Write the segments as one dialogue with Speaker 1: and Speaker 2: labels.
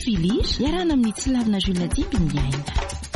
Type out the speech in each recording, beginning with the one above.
Speaker 1: filira iarana amin'ny tsilavina journadimby ny aina.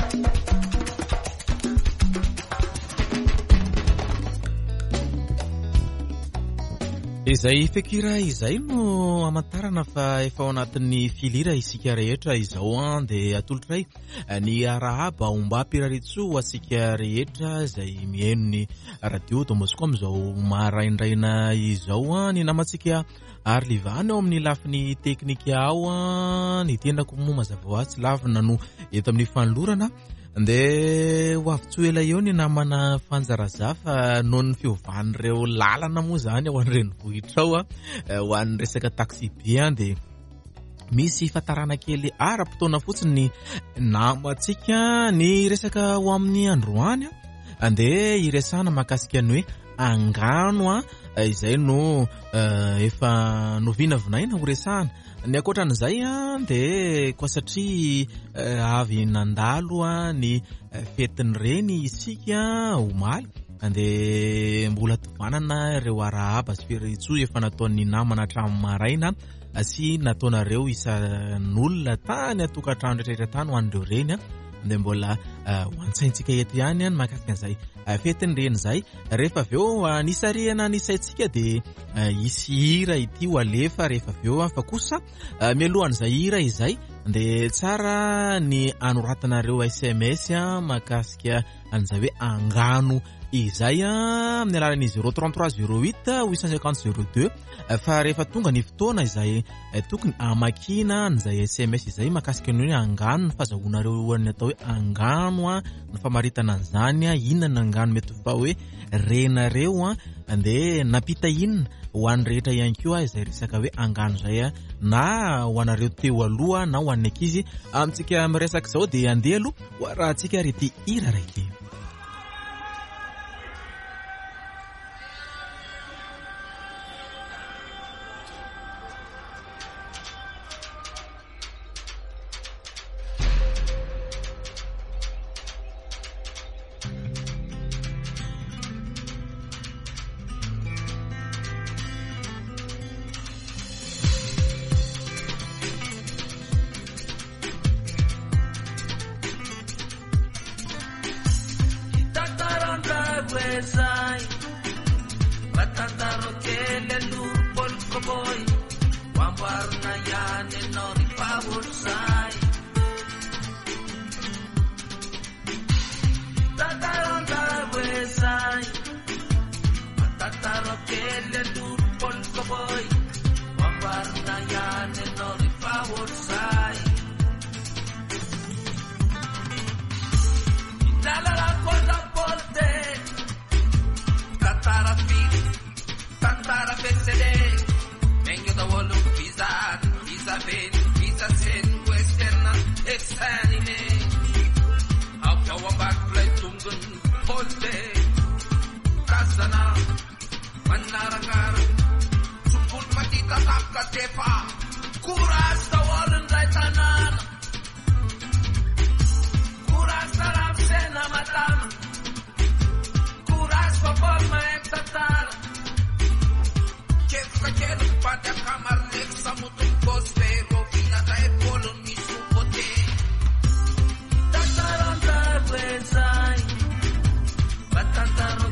Speaker 2: Izay fekira izay no amantarana fa efa ao anatin'ny filira isika rehetra izao dia atolotray ny arahaba ombam-piraritso asika rehetra izay mihaino ny radio Tomboscom izao maraindraina izao ny namantsika ary livany ao amin'ny lafiny teknika ao ny tenako moa mazava ho azy tsy lavina no eto amin'ny fanolorana Nde waftuela yoni na mana fanzarazafa non fiovan'ireo lalana moa zany ao an'ireny vohitrao ho an'ny resaka taxi bien de misy fatarana kely ara-potoana fotsiny namantsika ny resaka ho amin'ny androany ande iresana makasika ny hoe angano izay no efa novina vinaina ho resana ny akoatran'izay de koa satria avy nandalo ny fetin'ireny isika omaly ande mbola tovanana ireo arahaba sy firitso efa nataon'ny namana hatramin'ny maraina sy nataonareo isan'olona tany atokantrano rehetrarehetra tany ho an'ireo reny de mbola hoantsaintsika eto ihany mahakasika an'izay fetin'ireny zay rehefa aveo nisarihana nisaintsika de isy hira ity ho alefa rehefa aveo fa kosa mialohan'izay hira izay de tsara ny anoratanareo SMS mahakasika an'izay hoe angano izay amin'ny alalan'ny 033 08 850 02 fa rehefa tonga ny fotoana izay tokony amakina an'izay SMS izay mahakasika ny hoe angano ny fahazahoanareo ny atao hoe angano ny famaritana an'izany inona angano mety fa hoe renareo ande napita inona ho an'ny rehetra ihany koa izay resaka hoe angano zay na ho anareo teo aloha na ho an'ny ankizy amintsika miresaka izao de andeha aloha ho rahantsika rety hira raiky.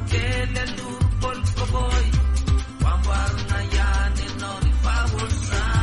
Speaker 3: Side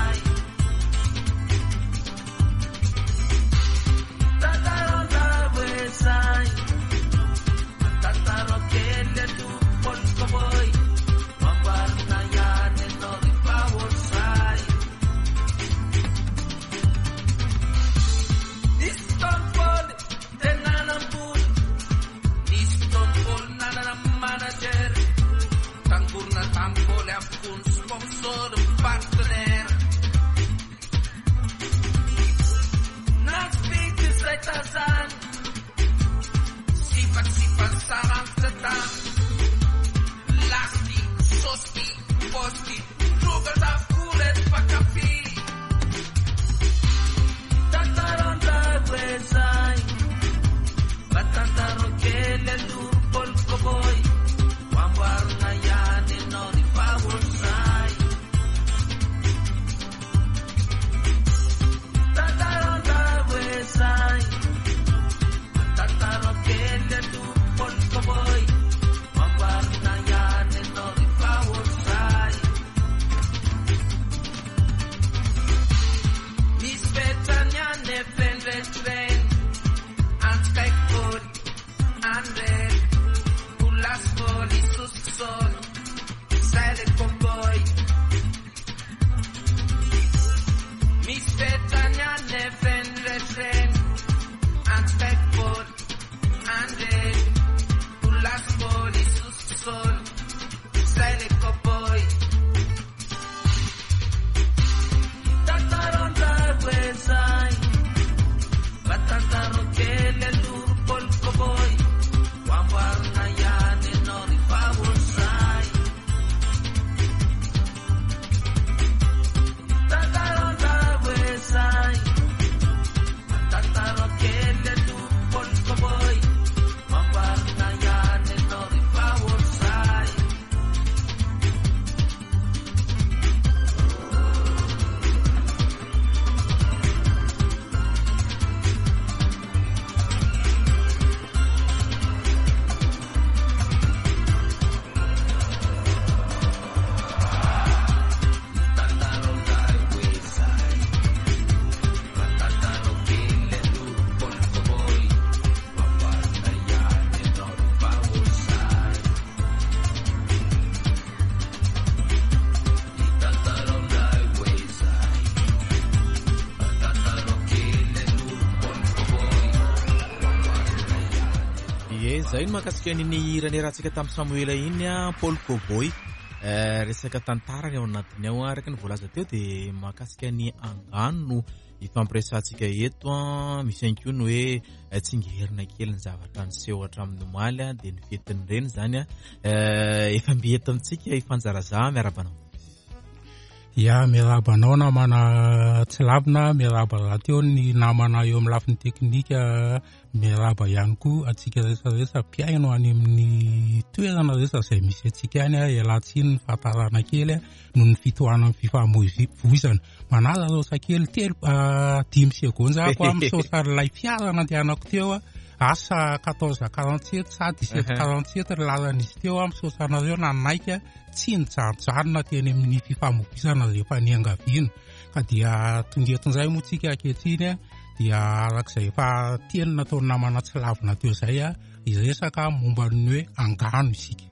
Speaker 2: zay no mahakasika ny irany rahantsika tamin'ny Samuela iny Paul Cowboy resaka tantarany ao anatiny ao araka ny voalaza teo dia mahakasika ny angano ifampiresantsika eto misy ihany koa ny hoe tsingerina kely ny zavatra niseho hatramin'ny omaly dia ny fetiny reny zany efa mieto amintsika ifanjaraza miarabanao.
Speaker 3: Ya miarabanao namana tsy lavina miaraba teo ny namana eo amin'ny lafiny teknika miaraba ihany koa atsika resaresa mpiaino any amin'ny toerana resa izay misy atsika any ialatsiny ny fahatarana kely noho ny fitohanan'ny fifamoivoizana manara rao sakely 5 sekonda ako amin'ny sosarilay fiara nandehanako teo asa 14:47 sa 17:47 lalan'izy teo amin'ny sosanareo nanaika tsy nijanonjanona teny amin'ny fifamoivoizana rehefa niangaviana ka dia tongeton'izay moa tsika ankehitriny dia arak'izay efa teny nataony namana tsy lavina teo izay iresaka momba ny hoe angano isika.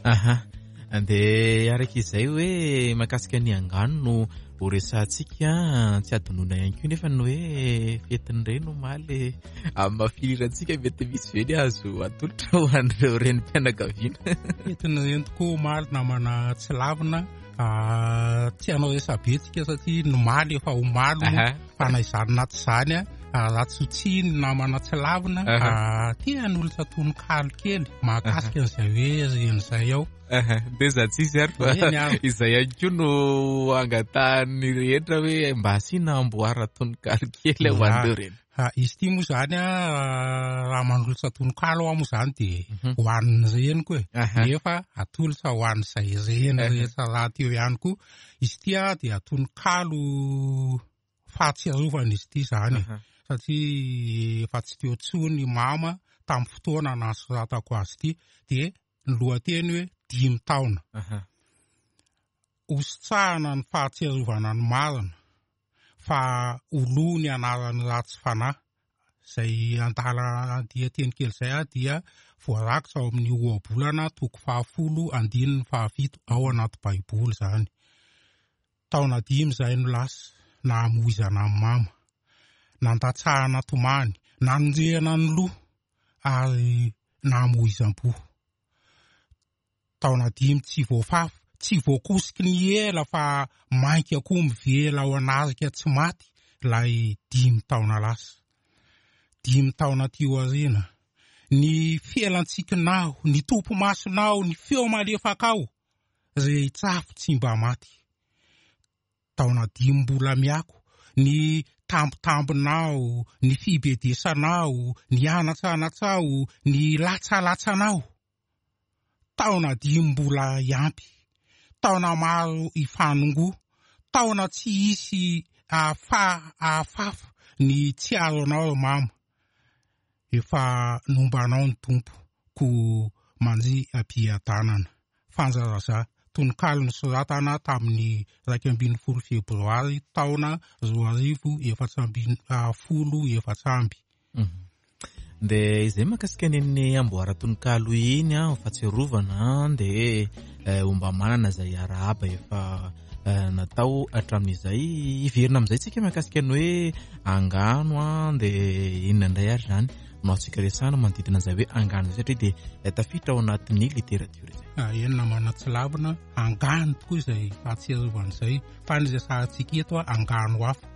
Speaker 2: Dia araka izay hoe mahakasika ny angano no ho resantsika tsy adinoina ihany koa nefa ny hoe fetiny reny omaly amin'ny mafilirantsika mety misy veny azo atolotra ho an'ireo renim-pianakaviana.
Speaker 3: Fetiny reny tokoa omaly namana tsy lavina tsy hanao resabe tsika satria nomaly efa omaly fanaizanona tsy zany raha tsotsiny namana tsy lavina tia n'olona tononkalo kely mahakasika an'izay hoe ren'izay ao.
Speaker 2: Dia za tsisy ary fa izay ihany koa no angatahan'ny rehetra hoe mba asiana amboara tononkalo kely ho an'ireo reny.
Speaker 3: Izy ity moa zany raha mandrolotra tononkalo ao moa zany dia ho an'ny reny koa nefa atolotra ho an'izay reny rehetra raha teo ihany koa. Izy ity dia tononkalo fahatsiarovana izy ity zany satria efa tsy teo tsony mama tamin'ny fotoana nasoratako azy ity dia ny lohateny hoe 5 taona. Ositsahana ny fahatsiarovana ny marina fa oloa ny anaran'ny ratsy fanahy izay andala dia teny kely izay dia voarakitra ao amin'ny ohabolana 10:17 ao anaty baiboly zany. Taona 5 izay no lasa nahamoizana amin'ny mama nandatsahana tomany nanonjehana ny loha ary nahamoizam-po. Taona 5 tsy voafafy tsy voakosiky ny ela fa mainka akoho mivela ao anarika tsy maty ilay 5 taona lasa. 5 taona tio aoriana ny fialantsikinao ny tompo masonao ny feo malefakao rehitsafo tsy mba maty. Taona 5 mbola miako ny tambotambonao ny fibedesanao ny anatsanatsao ny latsalatsanao. Taona 5 mbola iampy taona maro ifanongo taona tsy isy afafa ny tsiaro anao mama efa nombanao ny tompo ko manji apiadanana fanjaraza tononkalo ny soratana tamin'ny 12 febroary taona 2014.
Speaker 2: Dia izay mahakasika ny amboara tononkalo iny fahatsiarovana dia omba manana izay arahaba efa natao hatramin'izay iverina amin'izay tsika mahakasika ny hoe angano dia inona indray ary zany no atsika resana manodidina izay hoe angano satria dia tafiditra ao anatin'ny literatiora izay.
Speaker 3: Eny namana tsy lavina angano tokoa izay fahatsiarovana izay fa ny resahantsika eto angano hafa.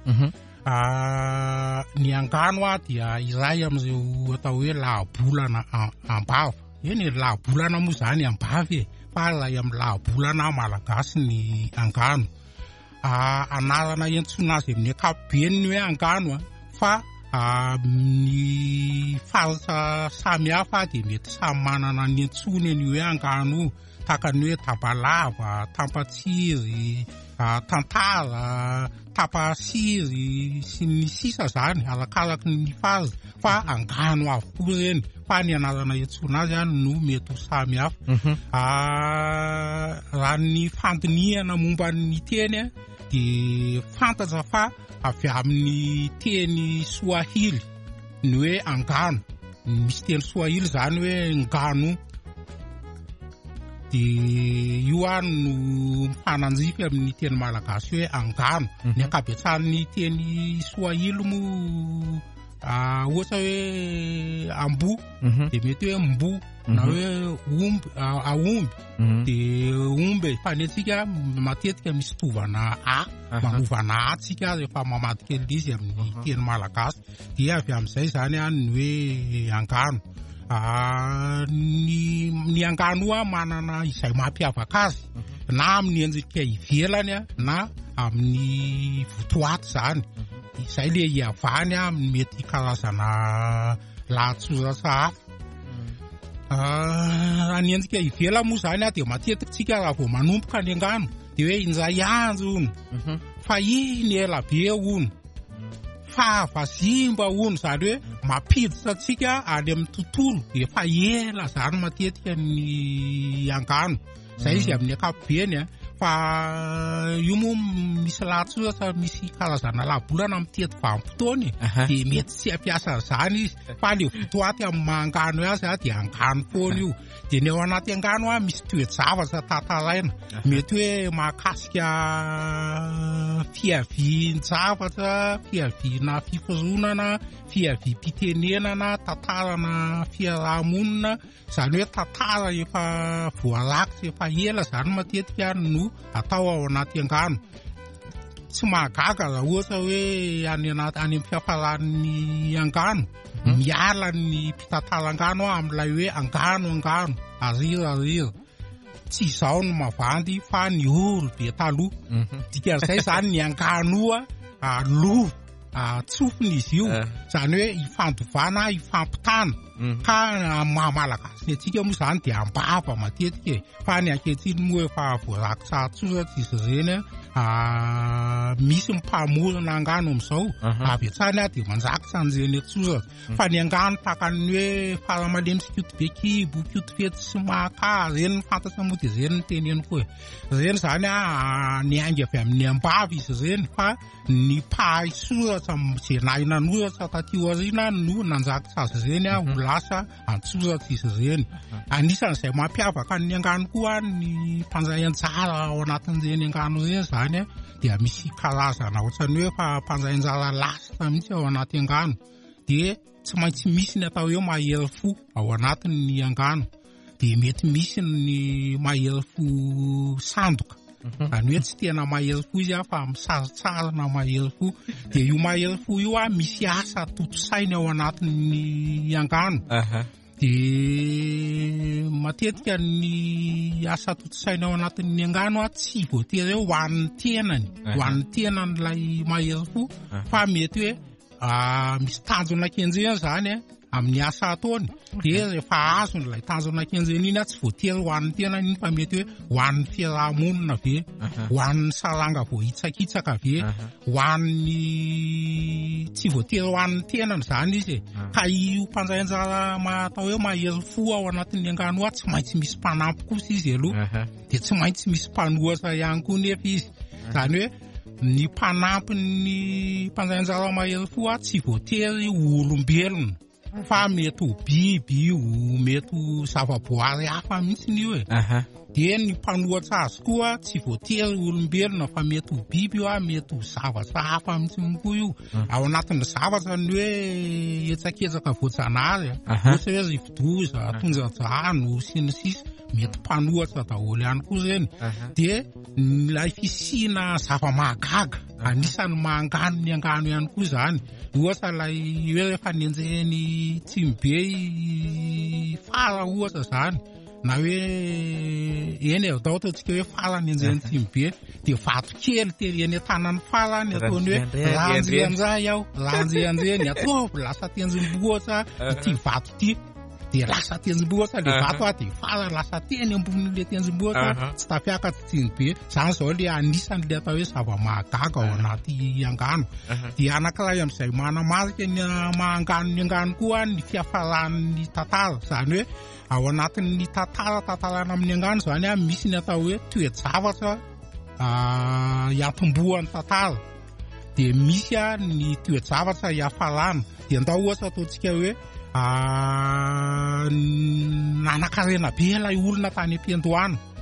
Speaker 3: Ny angano dia iray amin'ireo atao hoe lahabolana ambava. Eny lahabolana moa zany ambava fa iray amin'ny lahabolana malagasy ny angano. Anarana entsoina azy amin'ny ankapobeny ny hoe angano fa ny faritra samihafa dia mety samy manana ny entsony ny hoe angano tahaka ny hoe tabalava, tampatsiry, tantara, tapasiry sy ny sisa zany arakaraky ny faritra fa angano avokoa reny fa ny anarana entsona azy no mety ho samy hafa. Raha ny fandiniana momba ny teny dia fantatra fa avy amin'ny teny Swahili ny hoe angano misy teny Swahili zany hoe ngano dia io no mifananjify amin'ny teny malagasy hoe angano. Ny ankabetsahan'ny teny Swahili moa ohatra hoe ambo de mety hoe mbo na hoe aomby de omby fanetsika matetika misy tovana manovana atsika rehefa mamady kely izy amin'ny teny malagasy dia avy amin'izay zany ny hoe angano ny angano manana izay mampiavaka azy na amin'ny endrika ivelany na amin'ny votoaty zany izay le iavany mety karazana lahatsoratra hafa ny endrika ivela moa zany de matetika tsika raha vao manomboka ny angano de hoe indray andro ono fa iny ela be ono fa vazimba ono zany hoe mampiditra tsika any amin'ny tontolo efa ela zany matetika ny angano zay izy amin'ny ankapobeny fa io moa misy lahatsoratra misy karazana labolana mitety vanim-potoana de mety tsy ampiasa zany izy fa le votoaty amin'ny mahangano azy de angano foana io de ny ao anaty angano misy toe-javatra tantaraina mety hoe mahakasika fiavian-javatra fiaviana fiforonana fiaviam-pitenenana tantarana fiarahamonina zany hoe tantara efa voarakitra efa ela zany matetika no atao ao anaty angano tsy mahagaga raha ohatra hoe any amin'ny fiafaran'ny angano miala ny mpitantara angano amin'ilay hoe angano arira tsy izao no mavandy fa ny olo be taloha dikan'izay zany ny angano lova tsofina izy io zany hoe ifandovana ifampitana ka malagasy atsika moa zany de ambava matetika fa ny ankehitriny moa efa voarakitra tsoratra izy ireny misy mpamorona angano amin'izao avy hatrany de manjakitra an'ireny tsoratra fa ny angano tahaka ny hoe faramalemy sy kiotobekibo kiotofety sy maka reny ny fantatra moa de reny ny teneny koa reny zany ny aingy avy amin'ny ambava izy ireny fa ny pahay soratra zay nainanoratra taty aoriana no nanjakitra azy ireny ho lasa antsoratra izy ireny anisan'izay mampiavaka ny angano koa ny mpanjay anjara ao anatin'ireny angano ireny zany dia misy karazana ohatrany hoe fa mpanjay anjara lasta mihitsy ao anaty angano de tsy maintsy misy ny atao hoe mahery fo ao anatin'ny angano de mety misy ny mahery fo sandoka zany hoe tsy tena mahery fo izy fa misaritsarina mahery fo de io mahery fo io misy asa toto-sainy ao anatin'ny angano de matetika ny asa toto-saina ao anatin'ny angano tsy voatery hoe hoan'ny tenan'ilay mahery fo fa mety hoe misy tanjona kenjeny zany amin'ny asa ataony de rehefa azony ilay tanjona kenjeny iny tsy voatery hoan'ny tenany iny fa mety hoe hoan'ny fiarahamonina ve hoan'ny saranga voahitsakitsaka ve hoan'ny tsy voatery hoan'ny tenany zany izy ka io mpanjay anjara atao hoe mahery fo ao anatin'ny angano tsy maintsy misy mpanampy kosa izy aloha de tsy maintsy misy mpanohatra ihany koa nefa izy zany hoe ny mpanampy ny mpanjay anjara mahery fo tsy voatery olombelona fa mety ho biby io mety ho zavaboary hafa mihitsy io de ny mpanohatra azy koa tsy voatery olombelona fa mety ho biby io mety ho zavatra hafa mihitsy koa io ao anatin'ny zavatra ny hoe etsaketsaka voajanahary ohatra hoe rivodoza tondradrano sy ny sisa mety mpanohatra daholo ihany koa reny de ilay fisina zava-mahagaga anisany mahangano ny angano ihany koa zany ohatra ilay hoe rehefa nenjeny tsimbe fara ohatra zany na hoe eny dao ataontsika hoe fara nenjeny tsimbe de vato kely tereny tanany fara ny ataony hoe ranjy aho ranjy ataovy lasa tenjim-bohatra ity vato ty de lasa tenjim-bohatra le vato de fara lasa teny ambonin'le tenjim-bohatra tsy tafiakatra tsimbe zany zao le anisan'le atao hoe zava-mahagaga ao anaty angano de anankiray amin'izay manamarika ny mahangano ny angano koa ny fiafaran'ny tantara zany hoe ao anatin'ny tantarana amin'ny angano zany misy ny atao hoe toe-javatra iatombohan'ny tantara de misy ny toe-javatra iafarana de ndao ohatra ataontsika hoe nanakarena be ilay olona tany am-piandohana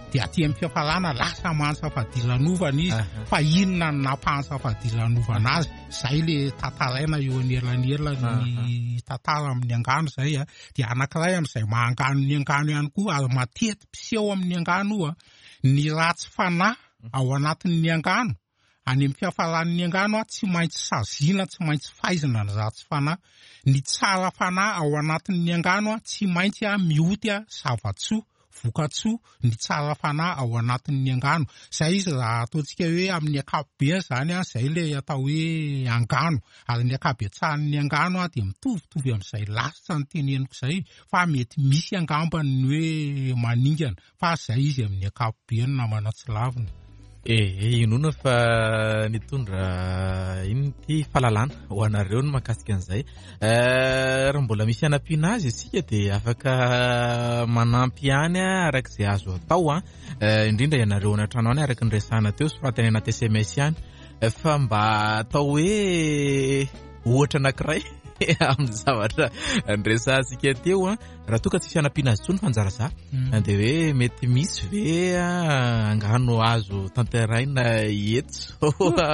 Speaker 3: dia aty amin'ny fiafalana lasa mantsafadilanovana izy fa inona ny nampahansafadilanovana azy zay le tantaraina eo anelanelany tantara amin'ny angano zay dia anankiray amin'izay mahangano ny angano ihany koa ary matety mpiseho amin'ny angano io ny ratsy fanahy ao anatin'ny angano any amin'ny fiafalan'ny angano tsy maintsy saziana tsy maintsy faizina ny ratsy fanahy ny tsara fanahy ao anatin'ny angano tsy maintsy mioty zavatsoa vokatsoa ny tsara fanahy ao anatin'ny angano zay izy raha ataontsika hoe amin'ny akapobe zany zay le atao hoe angano ary ny akabetsahan'ny angano dia mitovitovy amin'izay lasitra ny teneniko zay fa mety misy angambany hoe maningana fa zay izy amin'ny akapobe ny namana tsy lavina.
Speaker 2: Inona fa nitondra ity fahalalana ho anareo ny mahakasika an'izay raha mbola misy anampiana azy isika dia afaka manampy ihany arak'izay azo atao indrindra ianareo anatrano any araka ny resahana teo soratany anaty SMS ihany fa mba atao hoe ohatra anankiray amin'ny zavatra nresahantsika teo raha toa ka tsy fianampiana azy tsony fanjara za dia hoe mety misy ve angano azo tanteraina etso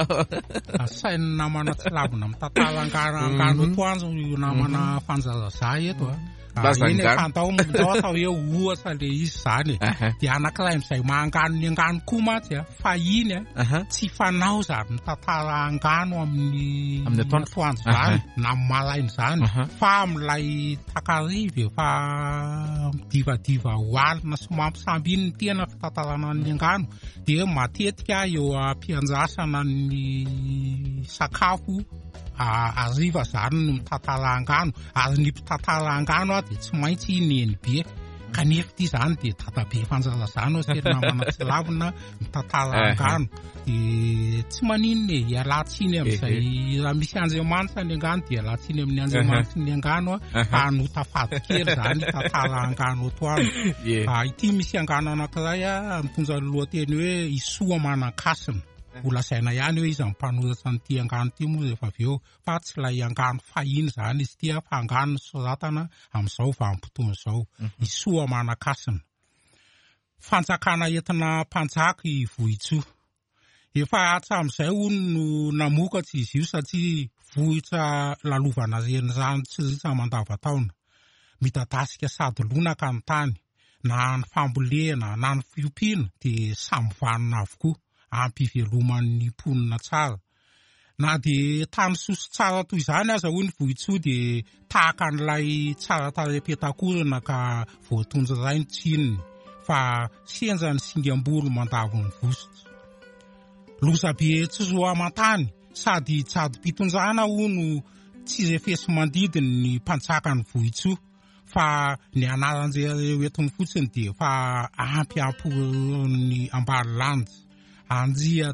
Speaker 3: sainy namana tsy lavina mitantara angano toanjo namana fanjara za eto eny fantao atao hoe ohatra le izy zany dia anankiray amin'izay mahangano ny angano koa matsy fa iny tsy fanao zary mitantara angano amin'ny atoandro zany na malaina zany fa amin'ilay takariva fa divadiva hoalina sy mampisamby iny ny tena fitantarana ny angano dia matetika eo ampiandrasana ny sakafo ariva zany no mitantara angano ary ny mpitantara angano dia tsy maintsy neny be kanefa ity zany dia dadabe fanjara zany tena namana tsy lavina mitantara angano dia tsy maninona ialatsiny amin'izay raha misy Andriamanitra ny angano dia ialatsiny amin'ny Andriamanitra ny angano fa notafady kely zany tantara angano toano ity misy angano anankiray mitondra ny lohateny hoe Isoa Manan-kasina olasaina ihany hoe izy mpanoratra n'ity angano ity moa rehefa avy eo fa tsy ilay angano fahiny zany izy ity fa angano soratana amin'izao vanim-potoana izao Isoa Manan-kasina fanjakana entina mpanjaka Vohitsoa efa hatramin'izay hono no namokatra izy io satria vohitra lalovana reny zany tsy ritra mandavataona midadasika sady lonaka ny tany na ny fambolena na ny fiompiana dia samy vanona avokoa ampiveloman'ny mponina tsara na dia tany soso tsara toy izany aza hoy ny Vohitsoa dia tahaka n'ilay tsara tarepetak'orona ka voatondry ray ny tsinony fa senja ny singam-bolo mandavo ny vosotra lozabe tsy roa amantany sady jady-pitonjana hono tsy refesy mandidiny ny mpanjakany Vohitsoa fa ny anaran'ireo entiny fotsiny dia fa ampy ny ambany lanja anjia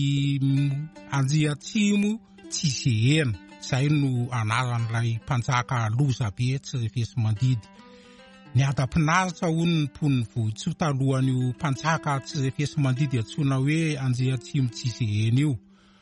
Speaker 3: tsimo tsy zehena zay no anaran'ilay mpanjaka lozabe tsy refesy mandidy ny adam-pinaritra hono ny mponiny Vohitsoa talohan'io mpanjaka tsy refesy mandidy antsoina hoe anjia tsimo tsy zehena io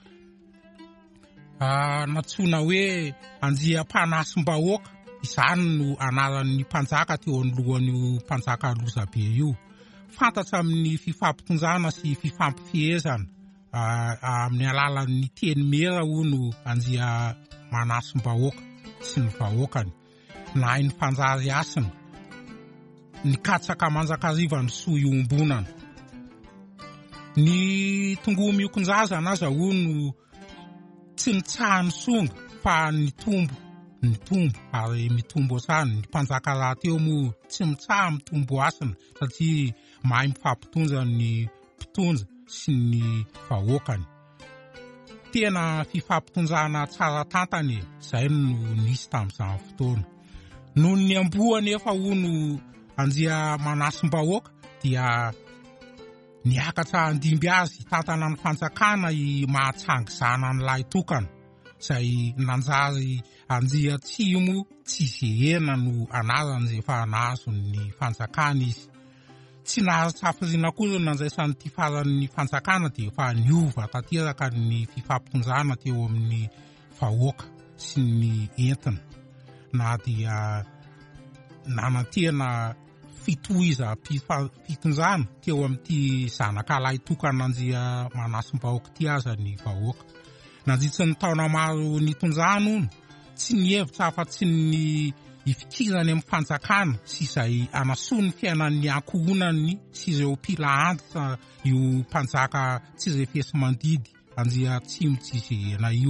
Speaker 3: natsoina hoe anjia mpanasim-bahoaka izany no anaran'ny mpanjaka teo anolohan'io mpanjaka lozabe io fantatra amin'ny fifampitonjana sy fifampifehezana amin'ny alalan'ny teny mera hono anjia manasim-bahoaka sy ny vahoakany na ny mpanjary asina ny katsaka manjakariva ny soa iombonana ny tongomiokonjazana aza hono tsy nitsahany songa fa ny tombo ary mitombo asany ny mpanjaka rahateo moa tsy mitsaha mitombo asina satria mahay mifampitonja ny mpitonja sy ny vahoakany tena fifampitonjana tsara tantany zay no nisy tamin'izany fotoana noho ny amboa nefa hono anjia manasim-bahoaka dia niakatra andimby azy tantana ny fanjakana i mahatsangizana n'ilay tokana zay nanjary anjia tsimo tsy zehena no anarany rehefa nahazo ny fanjakana izy tsy naharitra hafiriana kosa nandraisany ty faran'ny fanjakana dia efa niova tanteraka ny fifampitonjana teo amin'ny vahoaka sy ny entina na dia nanantena fitoiza fitonjana teo amin'ity zanakalahy tokana anjia manasim-bahoaka ty aza ny vahoaka. Nandritra ny taona maro nitonjana ono, tsy ny hevitra afa-tsy ny ifikirany amin'ny fanjakana sy izay anasoa ny fiainan'ny ankohonany sy ireo mpila antitra io mpanjaka tsy refesy mandidy anjia Atsimo Tsizehana io.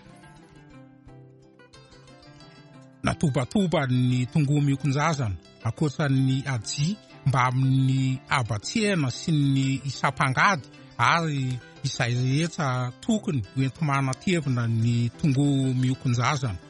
Speaker 3: Natobatoba ny tongony ikonjazana akoatran'ny aji mba amin'ny abatsehana sy ny isam-pangady ary izay rehetra tokony hoenti-manatevina ny tongony mikonjazana.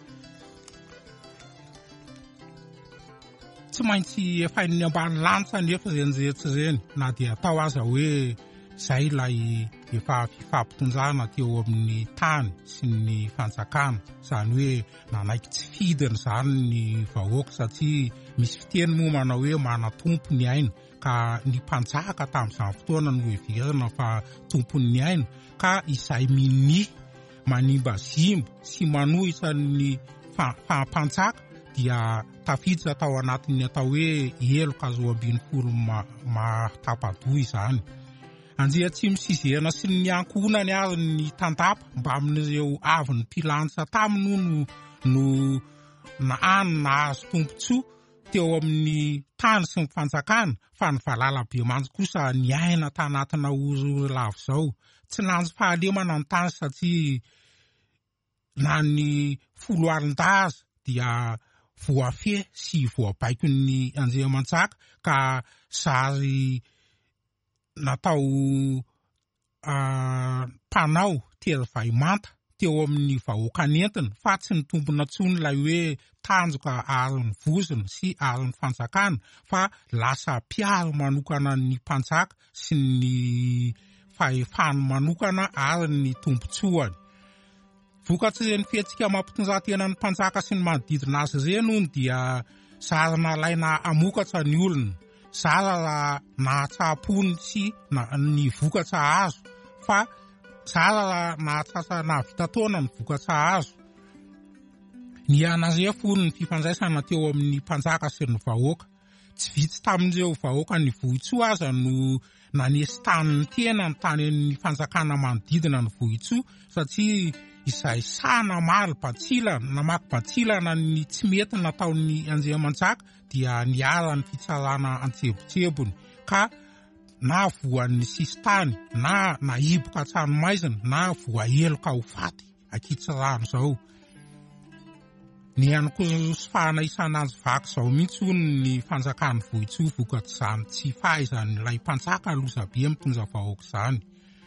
Speaker 3: Tsy maintsy efain'ny ambany lanitra nefa ireny rehetra ireny, na dia atao aza hoe izay ilay efa fifampitonjana teo amin'ny tany sy ny fanjakana, izany hoe nanaiky tsy fidiny izany ny vahoaka satria misy fiteny moa manao hoe manatompo ny aina, ka ny mpanjaka tamin'izany fotoana no heverina fa tompony ny aina, ka izay manimba zimba sy manohitra ny mpanjaka dia tafiditra tao anatin'ny atao hoe eloka 12 matapa-doha izany. Anjia Atsimo Tsizehana sy ny ankohonany ary ny tandapa mba amin'ireo avy ny mpilanitra taminy no nahazo tompontsoa teo amin'ny tany sy ny fanjakana, fa ny Valalabemanjy kosa ny aina tanatina orory lava izao. Tsy nanjo fahalemana ny tany satria na ny 10 alin-daza dia voafe sy voabaiko ny Andriamantsaka ka zary natao mpanao tery manta teo amin'ny vahoaka nentina, fa tsy ny tompona tsony ilay hoe tanjoka ary ny vozona sy ary ny fanjakana, fa lasa mpiaro manokana ny mpanjaka sy ny fahefany manokana ary ny tompontsoany. Vokatry ireny fihetsika mampitonjatena ny mpanjaka sy ny manodidina azy ireny hono dia zarana laina amokatra ny olona, zara nahatsapony sy ny vokatra azo, fa zara nahavita taona ny vokatra azo. Ny anarefo ny fifandraisana teo amin'ny mpanjaka sy ny vahoaka. Tsy vitsy tamin'ireo vahoaka ny vohitsoa aza no nanesy tany ny tena ny tany ny fanjakana manodidina ny vohitsoa, satria izay sana maly batsilana namaky batsilana ny tsy mety nataon'ny Andriamantsaka dia niara ny fitsarana antsebotsebony, ka na voan'ny sisy tany na naiboka tranomaizina na voaheloka ho faty akitsy rano izao. Ny anokosofahana isan'andro vaky izao mihitsy hono ny fanjakan'ny vohitsoa vokatry izany tsy fahaizan'ilay mpanjaka lozabe mitondra vahoaka izany.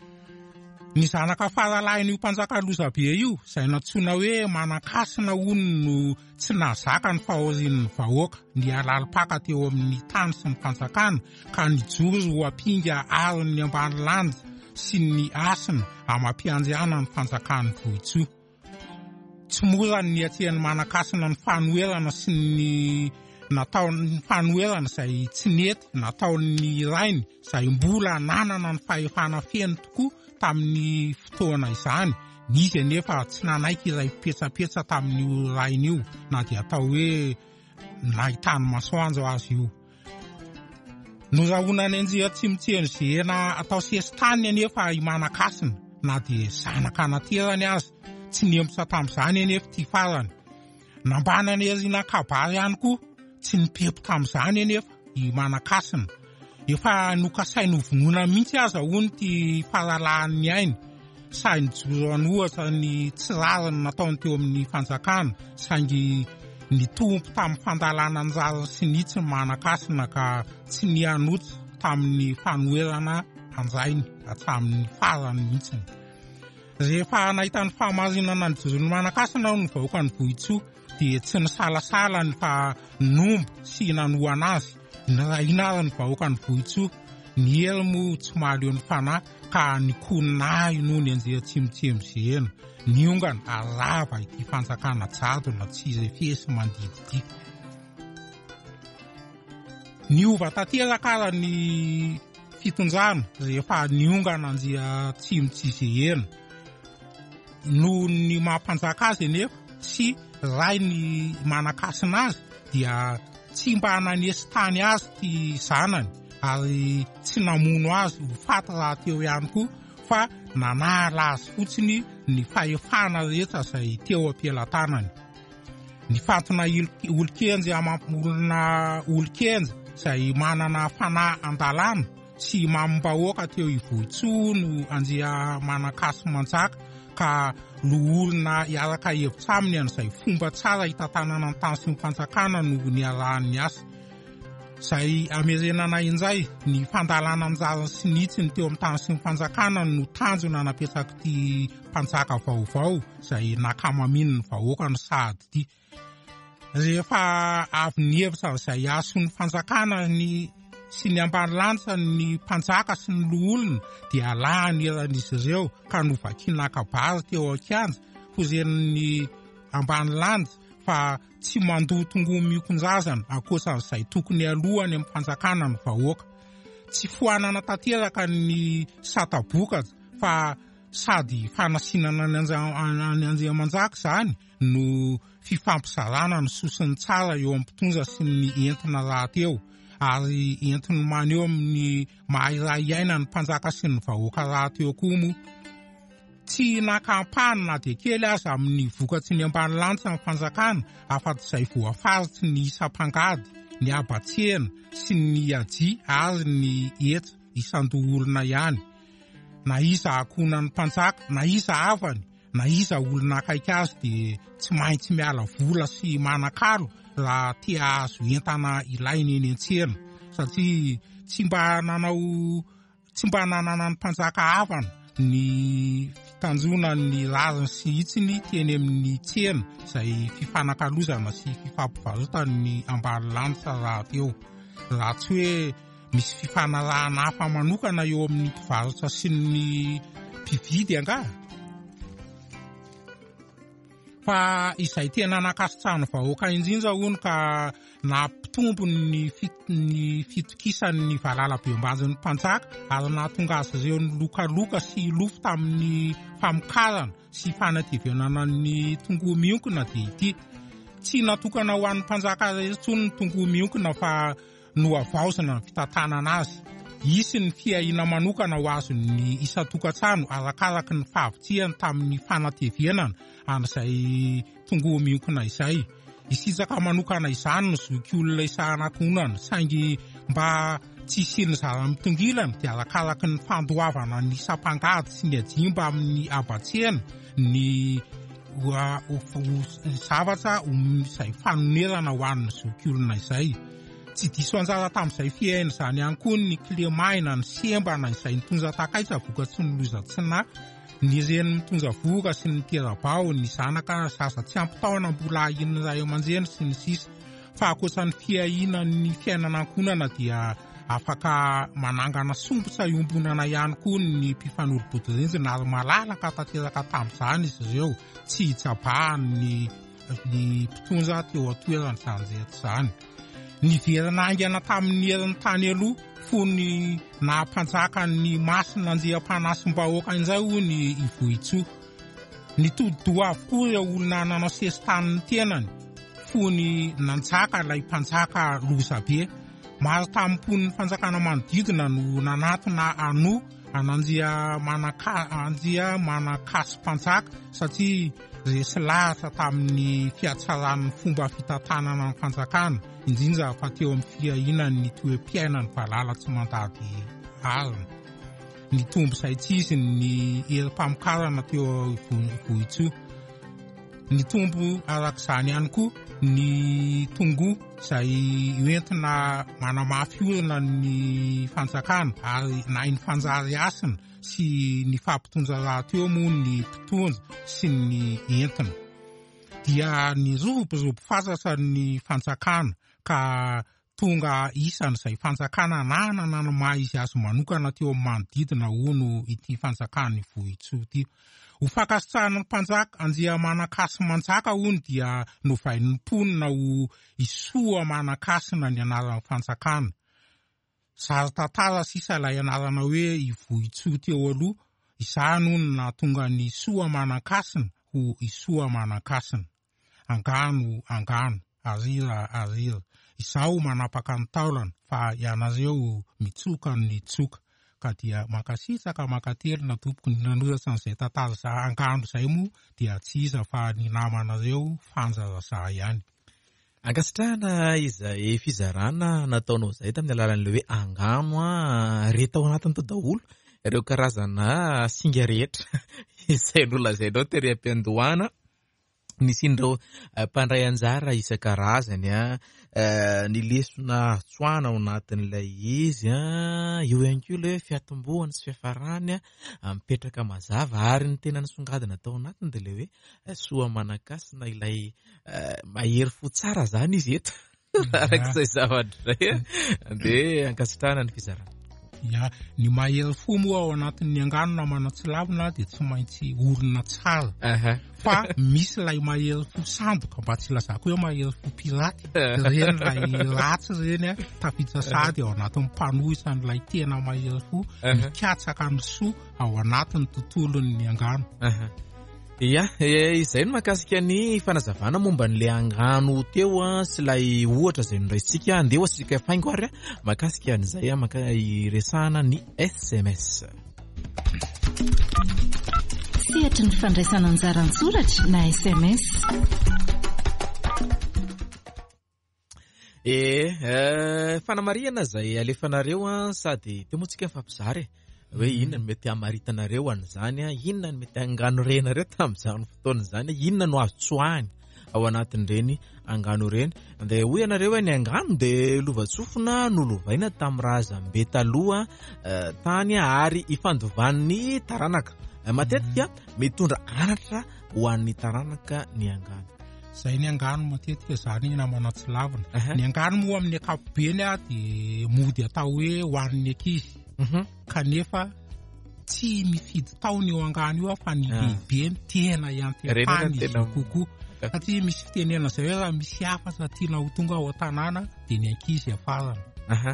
Speaker 3: Ny zanaka faralahin'io mpanjaka lozabe io, izay natsoina hoe manakasina hono no tsy nazaka ny fahorian'ny vahoaka, ny alalipaka teo amin'ny tany sy ny fanjakana, ka nijoro ho ampinga arony ny ambany lanja sy ny asina amam-piandriana ny fanjakan'ny vohitsoa. Tsy mora ny atsehany manakasina ny fanoherana sy ny fanoherana izay tsy nety nataon'ny rainy, izay mbola nanana ny fahefana feno tokoa tamin'ny fotoana izany. Nizy anefa tsy nanaiky iray petsapetsa tamin'io rainy io, na dia atao hoe nahitany masoandro azy io. Norahoana ny Andria Atsimo Tsizehana atao sesy tany anefa manakasina, na dia zanaka naterany azy, tsy nempotra tamin'izany anefa ty farany. Nambana ny eriana kabary ihany koa, tsy nipepo tamin'izany anefa i manakasina. Efa nokasainy vonoina mihitsy aza hono ty faralahan'ny aina, sahy nijoro anohatra ny tsirariny nataony teo amin'ny fanjakana, saingy nitompo tamin'ny fandalana ny rariny sy nitsy ny manakasina ka tsy nianotra tamin'ny fanoherana anjainy hatramin'ny farany mihitsy. Rehefa nahita ny fahamarinana ny jorony manakasina ny vahoaka ny vohitsoa dia tsy nisalasala ny fa nombo sy nanohana azy. Niraina ny vahoaka ny vohitsoa, ny elo moa tsy mahaleo ny fanahy ka nikonina noho ny Andria Atsimo Tsizehana, niongana arava ity fanjakana jadona tsy refesy mandidy ity. Niova tanteraka ara ny fitonjana rehefa niongana Andria Atsimo Tsizehana noho ny mampanjaka azy anefa sy ray ny manakasina azy dia tsy mba nanesy tany azy ty zanany ary tsy namono azy ho faty raha teo ihany koa fa nanala azy fotsiny ny fahefana rehetra izay teo am-pelantanany. Ny fatona olon-kenja olona olon-kenja izay manana fanahy an-dalàna sy mamim-bahoaka teo Ivohitsoa no anjia Manakasy manjaka ka lo olona hiaraka hevitra aminy an'izay fomba tsara hitantanana ny tany sy ny fanjakana no niarahany asa. Izay amerenana indray ny fandalana anjara sy nitsiny teo amin'ny tany sy ny fanjakana no tanjona napetraka ty mpanjaka vaovao izay nakamamin'ny vahoaka ny sahady ty. Rehefa avy ny hevitra izay ason'ny fanjakana sy ny ambany lanitra ny mpanjaka sy ny loholona dia alahany eran'izy ireo ka novakiana kabary teo an-kianja hozen'ny ambany lanitra fa tsy mandoa tongony miokon-jazana ankoatran'izay tokony alohany amin'ny fanjakana ny vahoaka. Tsy foanana tanteraka ny satabokatra fa sady fanasinana ny Andriamanjaka izany no fifampizarana ny sosiny tsara eo amin'ny mpitondra sy ny entina rahateo ary entiny maneho amin'ny mahairay-aina ny mpanjaka sy ny vahoaka rahateo koa moa. Tsy nakampany na dia kely aza amin'ny vokatsy ny ambany lanitra ny fanjakana afa-izay voafaritsy ny isam-pangady, ny abatsena sy ny aji ary ny etra isan-doholona ihany. Na iza akona ny mpanjaka, na iza avany, na iza olona akaiky azy dia tsy maintsy miala vola sy manakalo raha tia azo entana ilainy eny an-tsena satria tsy mba nanana ny mpanjaka avana ny fitanjona ny rariny sy hitsiny teny amin'ny tsena izay fifanakalozana sy fifampivarotana ny ambany lanitra rahateo. Raha tsy hoe misy fifanarahana hafa manokana eo amin'ny mpivarotra sy ny mpividy angaha. Fa izay tena nakasitrahany vahoaka indrindra hono ka nampitombo ny fitokisan'ny Valala-Beombanjy ny mpanjaka ary nahatonga azy ireo ny lokaloka sy lofo tamin'ny famokarana sy fanatevenana ny tongoa-mionkina dia ity. Tsy natokana ho an'ny mpanjaka intsony ny tongoa-mionkina fa no avaozana ny fitantanana azy. Isy ny fiahiana manokana ho azon'ny isan-tokantrano arakaraka ny fahavitsihany tamin'ny fanatevenana an'izay tongoa-mionkina izay. Isitsaka manokana izany no zoky olona isan-ankonana saingy mba tsy hisiany zara-mitongilana dia arakaraka ny fandoavana ny isam-pangady sy ny ajimba amin'ny abatsena ny zavatra izay fanonerana ho an'ny zoky olona izay. Tsy diso anjara tamin'izay fiaina izany ihany koa ny kilemaina ny sembana izay nitondra takaitra vokatsy ny lozatsina, ny reny mitondra voka sy ny terabao, ny zanaka zaza tsy ampitaona mbola ahian'ny ray aman-dreny sy ny sisa. Fa ankoatran'ny fiahiana ny fiainana ankonana dia afaka manangana sombotra iombonana ihany koa ny mpifanolo-bodirindrina ary malalaka tanteraka tamin'izany izy ireo tsy hitsabahany ny mpitondra teo atoerany izany rehetra izany. Ny verana aingana tamin'ny herin'ny tany aloha fony nampanjaka ny masina anjeam-panasim-bahoaka indray hoy ny Ivohitsoa. Ny todi-doha avokoa ireo olona nanao sesy-taniny tenany fony nanjaka ilay mpanjaka lozabe. Maro tamin'ny fanjakana manodidina no nanatona ananjia Manakasy mpanjaka satria resy lahatra tamin'ny fiatsaran'ny fomba fitantanana ny fanjakana indrindra fa teo amin'ny fiahinany ny toe-piainany Valala tsy mandady arina. Ny tombo izay tsy izy ny herim-pamokarana teo Ivohitsoa. Ny tombo arak'izany ihany koa ny tongoa izay entina manamafy-orina ny fanjakana ary na ny fanjary asina sy ny fampitondra rahateo moa ny mpitondra sy ny entina. Dia ny robo fatratra ny fanjakana ka tonga isan'izay fanjakana nanana maha izy azy manokana teo amin'ny manodidina hono ity fanjakana Ivohitsoa ity. Ho fankasitrahana ny mpanjaka anjia Manakasy manjaka hono dia novain'ny mponina ho isoa Manakasina ny anaran'ny fanjakana. Zary tantara sisa ilay anarana hoe Ivohitsoa teo aloha, izany hono nahatonga ny Soa Manakasina ho Isoa Manakasina. Angano. aziza. Izaho manapaka ny taolana fa ianareo mitsoka ny tsoka. Ka dia makasitsaka makatelina tompoko ny nanosatra n'izay tantara za angano zay moa dia tsy iza fa ny namanareo fanjaza ihany.
Speaker 2: Ankasitrahana izay fizarana nataonao zay tamin'ny alalan'le hoe angano reta ao anatiny to daholo ireo karazana singa rehetra izay nolazainao tery am-piandohana nisy indreo mpandray anjara isan-karazany ny lesona tsoana ao anatin'ilay izy eo ihany koa ilay fiatombohany sy fiafarany mipetraka mazava ary ny tena nisongadina tao anatiny dia ilay hoe soa manakasina ilay mahery fo tsara zany izy eto arak'izay zavatra izay dia ankasitrahana ny fizarana.
Speaker 3: Ya, ny mahery fo moa ao anatin'ny angano na manatsilabona dia tsy maintsy orina tsara. Fa misy lay mahery fo sandoka mba tsy lazako hoe mahery fo piraty. Reny lay ratsy reny tafiditra sady ao anatin'ny mpanohisan'ilay tena mahery fo mikatsaka ny soa ao anatin'ny tontolon'ny angano.
Speaker 2: Ia, izay no mahakasika ny fanazavana momba n'le angano teo sy lay ohatra izay nondraisitsika andeha asika faingo ary mahakasika an'izay iresahana ny SMS.
Speaker 1: Sehatry ny fandraisana anjara an-tsoratra na SMS.
Speaker 2: Fanamariana izay alefanareo sady teo moa tsika mifampizary hoe inona no mety hamaritanareo an'izany inona no mety angano renareo tamin'izany fotoana izany inona no azo tsoahany ao anatin'ireny angano ireny dia hoy ianareo ny angano dia lovatsofina nolovaina tamin'ny razambe taloha tany ary ifandovan'ny taranaka matetika mitondra anatra ho an'ny taranaka ny angano.
Speaker 3: Zay ny angano matetika zany namanatsilabona. Ny angano moa amin'ny ankapobeny dia mody atao hoe ho an'ny ankizy. Kanefa tsy mifidy taona io angano io fa ny lehibe tena iantefany izy kokoa. Satria misy fitenena zay hoe raha misy hafa sa tiana ho tonga ao an-tanàna dia ny ankizy afarana.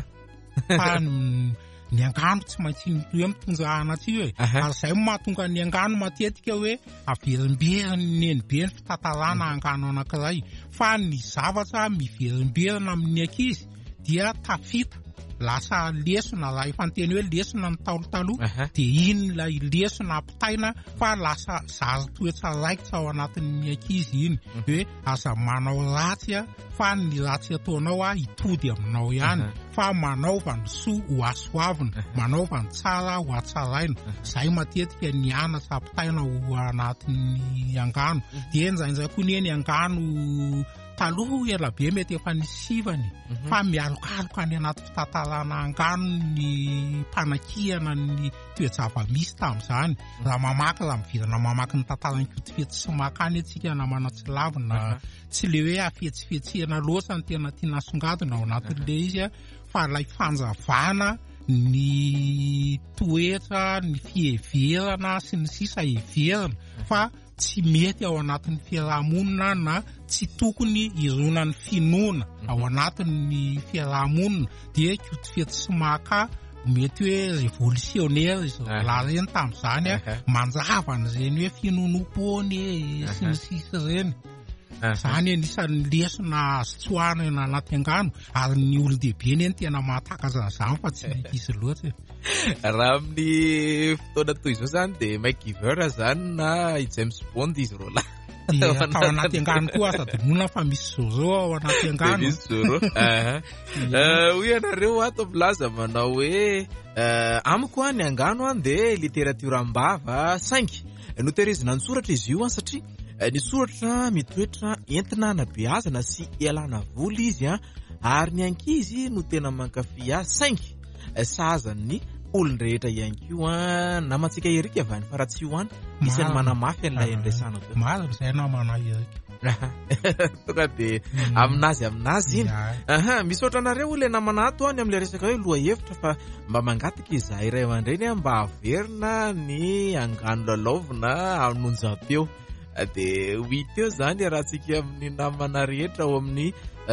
Speaker 3: Fa ny angano tsy maintsy hoe mitondra anatsy hoe ary zay mahatonga ny angano matetika hoe averimberiny nenibe ny fitantarana angano anankiray fa ny zavatra miverimberina amin'ny ankizy dia tafita lasa lesona raha efa nyteny hoe lesona ny taolotaloha dia iny ilay lesona ampitaina fa lasa zary toetra raikitra ao anatin'ny ankizy iny hoe aza manao ratsy fa ny ratsy ataonao hitody aminao ihany fa manaova ny soa ho asoavina manaova ny tsara ho atsaraina zay matetika ny anatra ampitaina ho anatin'ny angano dia ndraindray koa ny angano taloha ela be mety efa nisivany fa mialokaloka any anaty fitantarana angano ny mpanakihana ny toe-java-misy tamin'izany raha mamaky raha mivirana mamaky ny tantarany kotifety sy makany antsika namanatsilabona tsy le hoe afetsifetsihana loatra ny tena tiana songadina ao anatin'le izy fa ilay fanjavana ny toetra ny fieverana sy ny sisa everana fa tsy mety ao anatin'ny fiarahamonina na tsy tokony irona ny finoana ao anatin'ny fiarahamonina dia kotifety sy maka mety hoe revolutionnaire izy la reny tamin'izany manjavana ireny hoe finonom-pony sy ny sisa ireny. Zany anisan'ny lesona azo tsoahana anaty angano ary ny olon-dehibe ny tena mahataka zany fa tsy izy loatra.
Speaker 2: Raha amin'ny fotoana toy izao zany dia Mike Giver zany na James Bond izy rola.
Speaker 3: Dia atao anaty angano koa aza donona fa misy Zorro ao anaty angano.
Speaker 2: Misy Zorro. Hoy ianareo ato milaza manao hoe amiko ny angano dia literaturam-bava 5 notehirizina ny soratra izy io satria ny soratra mitoetra entina nabeazana sy ialana voly izy ary ny ankizy no tena mankafy 5 sazany olon-drehetra ihany koa namantsika Erika avany fa raha tsy hoany isan'ny manamafy an'ilay andresana teo.
Speaker 3: Marina izay namana Erika.
Speaker 2: Tonga dia aminazy iny. Misaotra anareo ilay namana ato any amin'ilay resaka hoe loha hevitra fa mba mangataka izahay iray aman-dreny mba averina ny angano lalaovina anonja-peo. Dia 8 eo zany rahantsika amin'ny namana rehetra ao amin'ny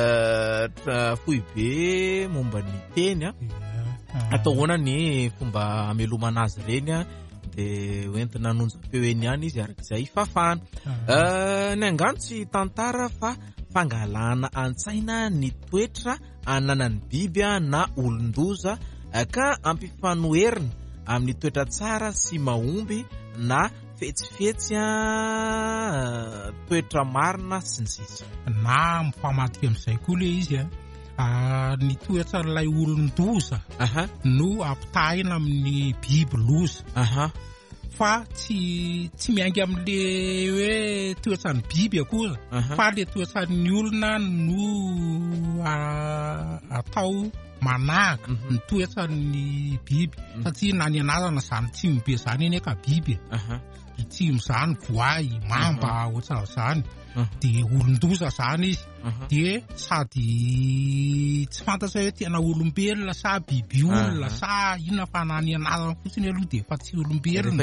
Speaker 2: foibe momba ny teny atao hoana ny fomba amelomana azy reny dia hoentina anonja-peo eny ihany izy arak'izay fafana. Ny angano tsy tantara fa fangalana an-tsaina ny toetra ananan'ny biby na olon-doza ka ampifanoherina amin'ny toetra tsara sy mahomby na fetsifetsy toetra marina sy ny sisa.
Speaker 3: Na mifamadika amin'izay koa le izy ny toetra n'ilay olon-doza no ampitahina amin'ny biby loza. Fa tsy miainga amin'le hoe toetran'ny biby akoza fa le toetran'ny olona no atao manahaka ny toetran'ny biby satria na ny anarana zany tsimo be zany eny ka biby tsimo zany voay mamba ohatran'izany dia olon-doza zany izy dia sady tsy fantatra hoe tena olombelona sa biby olona sa inona fa na ny anarana fotsiny aloha dia efa tsy olombelona.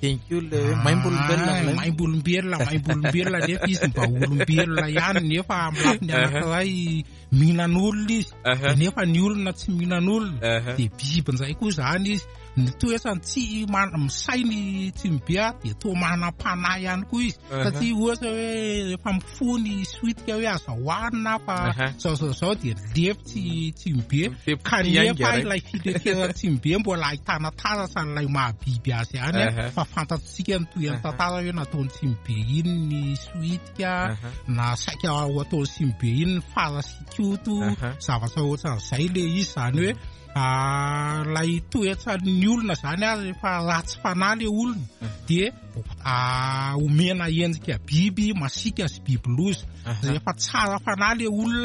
Speaker 3: Maimbo-olombelona nefa izy mba olombelona ihany nefa amin'ny lafiny anankiray mihinan'olona izy nefa ny olona tsy mihinan'olona dia biby inzay koa zany izy. Ny toetrany tsy misainy tsy mibea dia toa manam-panahy ihany koa izy satria ohatra hoe rehefa mifony soitika hoe aza hohanina fa zao dia lefy tsy mibe kanefa ilay filekerany tsy mibe mbola ahitana tarasa n'ilay mahabiby azy ihany fa fantatsika ny toerana tantara hoe nataony tsy mibe iny ny soitika na saika ho ataony tsy mibe iny ny farasikoto zavatra ohatran'izay le izy zany hoe lay toetra ny olona zany ary rehefa ratsy fanahy le olona dia omena endrika biby masika sy biby loza. Rehefa tsara fanahy le olona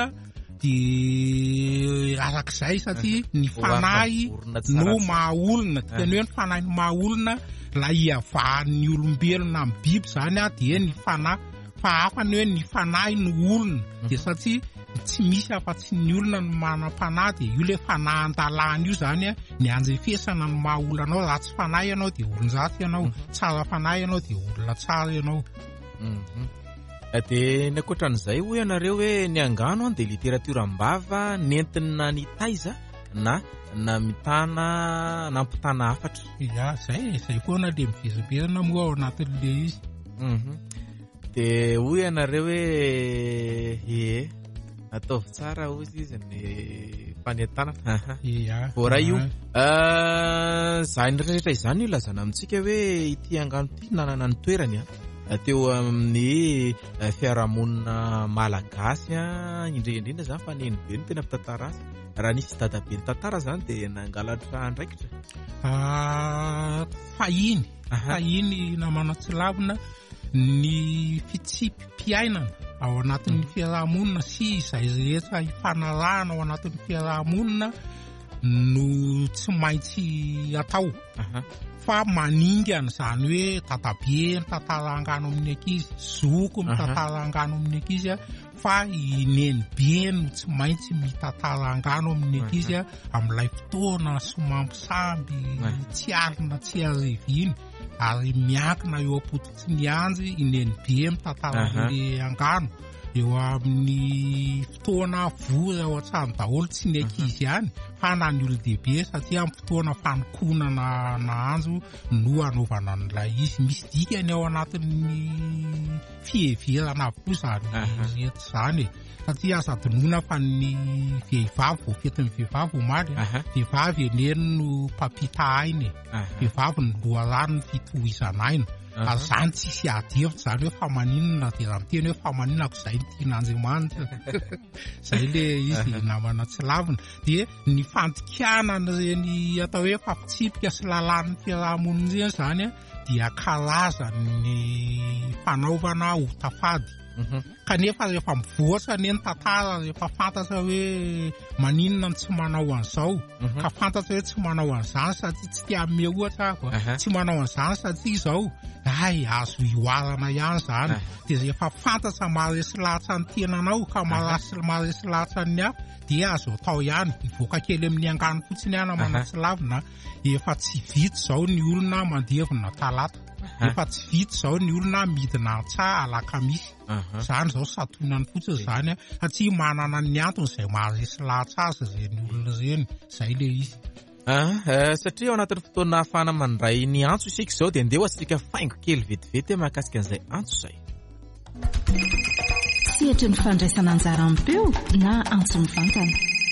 Speaker 3: dia arak'izay satria ny fanahy no maha-olona tena hoe ny fanahy ny maha-olona la iavahan'ny olombelona amin'ny biby zany dia ny fanahy fa hafa ny hoe ny fanahy ny olona dia satria tsy misy afa-tsy ny olona no manam-panahy dia io le fanahy an-dalàna io zany ny anjefesana ny maha-olona anao. Ratsy fanahy ianao dia olon-dratsy ianao, tsara fanahy ianao dia olona tsara ianao.
Speaker 2: Dia ny ankoatran'izay hoy ianareo hoe ny angano dia literaturam-bava nentina ny taiza na mitana nampitana hafatra.
Speaker 3: Zay foana le mivezabezana moa ao anatin'le izy.
Speaker 2: Dia hoy ianareo hoe ataovy tsara ozy izy ny fanentana. Ora io zany rehetra izany io lazana amintsika hoe ity angano ity nanana ny toerany teo amin'ny fiarahamonina malagasy indrindra zany fa neny be ny tena fitantara azy raha nisy dadabe ny tantara zany dia nangalatra andraikitra
Speaker 3: fahiny namana tsy lavina ny fitsipy-piainana ao anatin'ny fiarahamonina sy izay rehetra hifanarahana ao anatin'ny fiarahamonina no tsy maintsy atao fa maningana zany hoe dadabe mitantara angano amin'ny ankizy, zoko mitantara angano amin'ny ankizy fa ineny be no tsy maintsy mitantara angano amin'ny ankizy amin'ilay fotoana somampisamby tsy alina tsy ariviny ary miankina eo am-pototry ny anjy ineny be mitantara le angano eo amin'ny fotoana vory ao an-trano daholo tsy ny ankizy ihany fa na ny olon-dehibe satria amin'ny fotoana fanokonana nahandro no anaovana n'ilay izy. Misy dikany ao anatin'ny fiheverana avokoa zany rehetra zany satria aza adinoina fa ny vehivavy vao fetin'ny vehivavy omaly vehivavy eneny no mpampita ainy vehivavy ny loharano ny fitohizanaina ary zany tsisy adihevitra zany hoe fa maninona dia raha miteny hoe fa maninona ko izay ny tian'Andriamanitra zay le izy namana tsy lavina. Dia ny fantikana n'ireny atao hoe fampitsipika sy lalàn'ny fiarahamonina ireny zany dia karazany fanaovana hotafady kanefa rehefa mivoatra neny tantara rehefa fantatra hoe maninona tsy manao an'izao ka fantatra hoe tsy manao an'izany satria tsy tia ame ohatra ako tsy manao an'izany satria izao azo ioarana ihany zany. Dia rehefa fantatra maharesy lahatra ny tenanao ka maharesy lahatra ny hafa dia azo atao ihany ivoaka kely amin'ny angano fotsiny ihany namana tsy lavina. Efa tsy vitsy zao ny olona mandevina talata, efa tsy vitsy zao ny olona midina an-tsaha alakamisy zany zao satonany fotsiny zany satria manana ny antony izay maharesy lahatra azy ireny olona ireny. Zay le izy.
Speaker 2: Satria ao anatin'ny fotoana ahafahana mandray ny antso isika izao dia andeha ho antsika faingo kely vetivety mahakasika an'izay antso izay.
Speaker 1: masihatry ny fandraisana anjara ampeo na antso mivantana.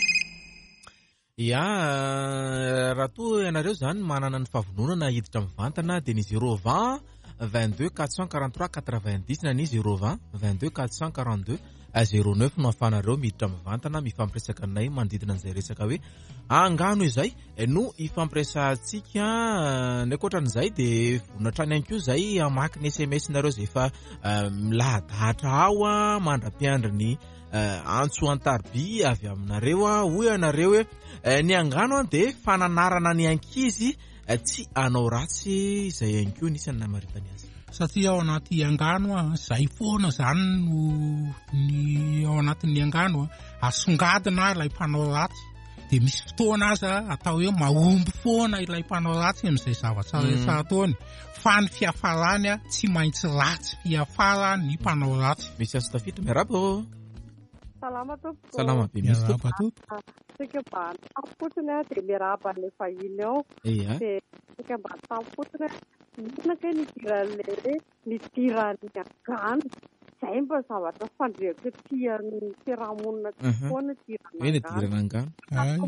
Speaker 2: Ya raha toa ianareo zany manana ny fahavononana hiditra mivantana dia ny 020 22 443 90 na ny 020 22 442 09 no ahafanareo miditra mivantana mifampiresaka anay manodidina an'izay resaka hoe angano izay no ifampiresantsika ny ankoatran'izay dia vonatrany ihany koa izay amaky ny SMS nareo izay efa milahadahatra ao mandra-piandry ny antso antarby avy aminareo hoy ianareo hoe ny angano dia fananarana ny ankizy tsy anao ratsy izay ihany koa nisany namaritany azy.
Speaker 3: Satria ao anaty angano zay foana zany no ny ao anatin'ny angano asongadina ilay mpanao ratsy dia misy fotoana aza atao hoe mahomby foana ilay mpanao ratsy amin'izay zavatra rehetra ataony fa ny fiafarany tsy maintsy ratsy fiafara ny mpanao ratsy.
Speaker 2: Misy azo tafiditra miaraba
Speaker 4: Salama tompo.
Speaker 2: Salama be misy tompo.
Speaker 4: Sika mba tampotony dia miaraba ny fahiny ao dia sika mba tampotony minaka ny tiran'ny angano zay mba zavatra fandrehako tian'ny fiarahamonina foana
Speaker 2: tirana angano.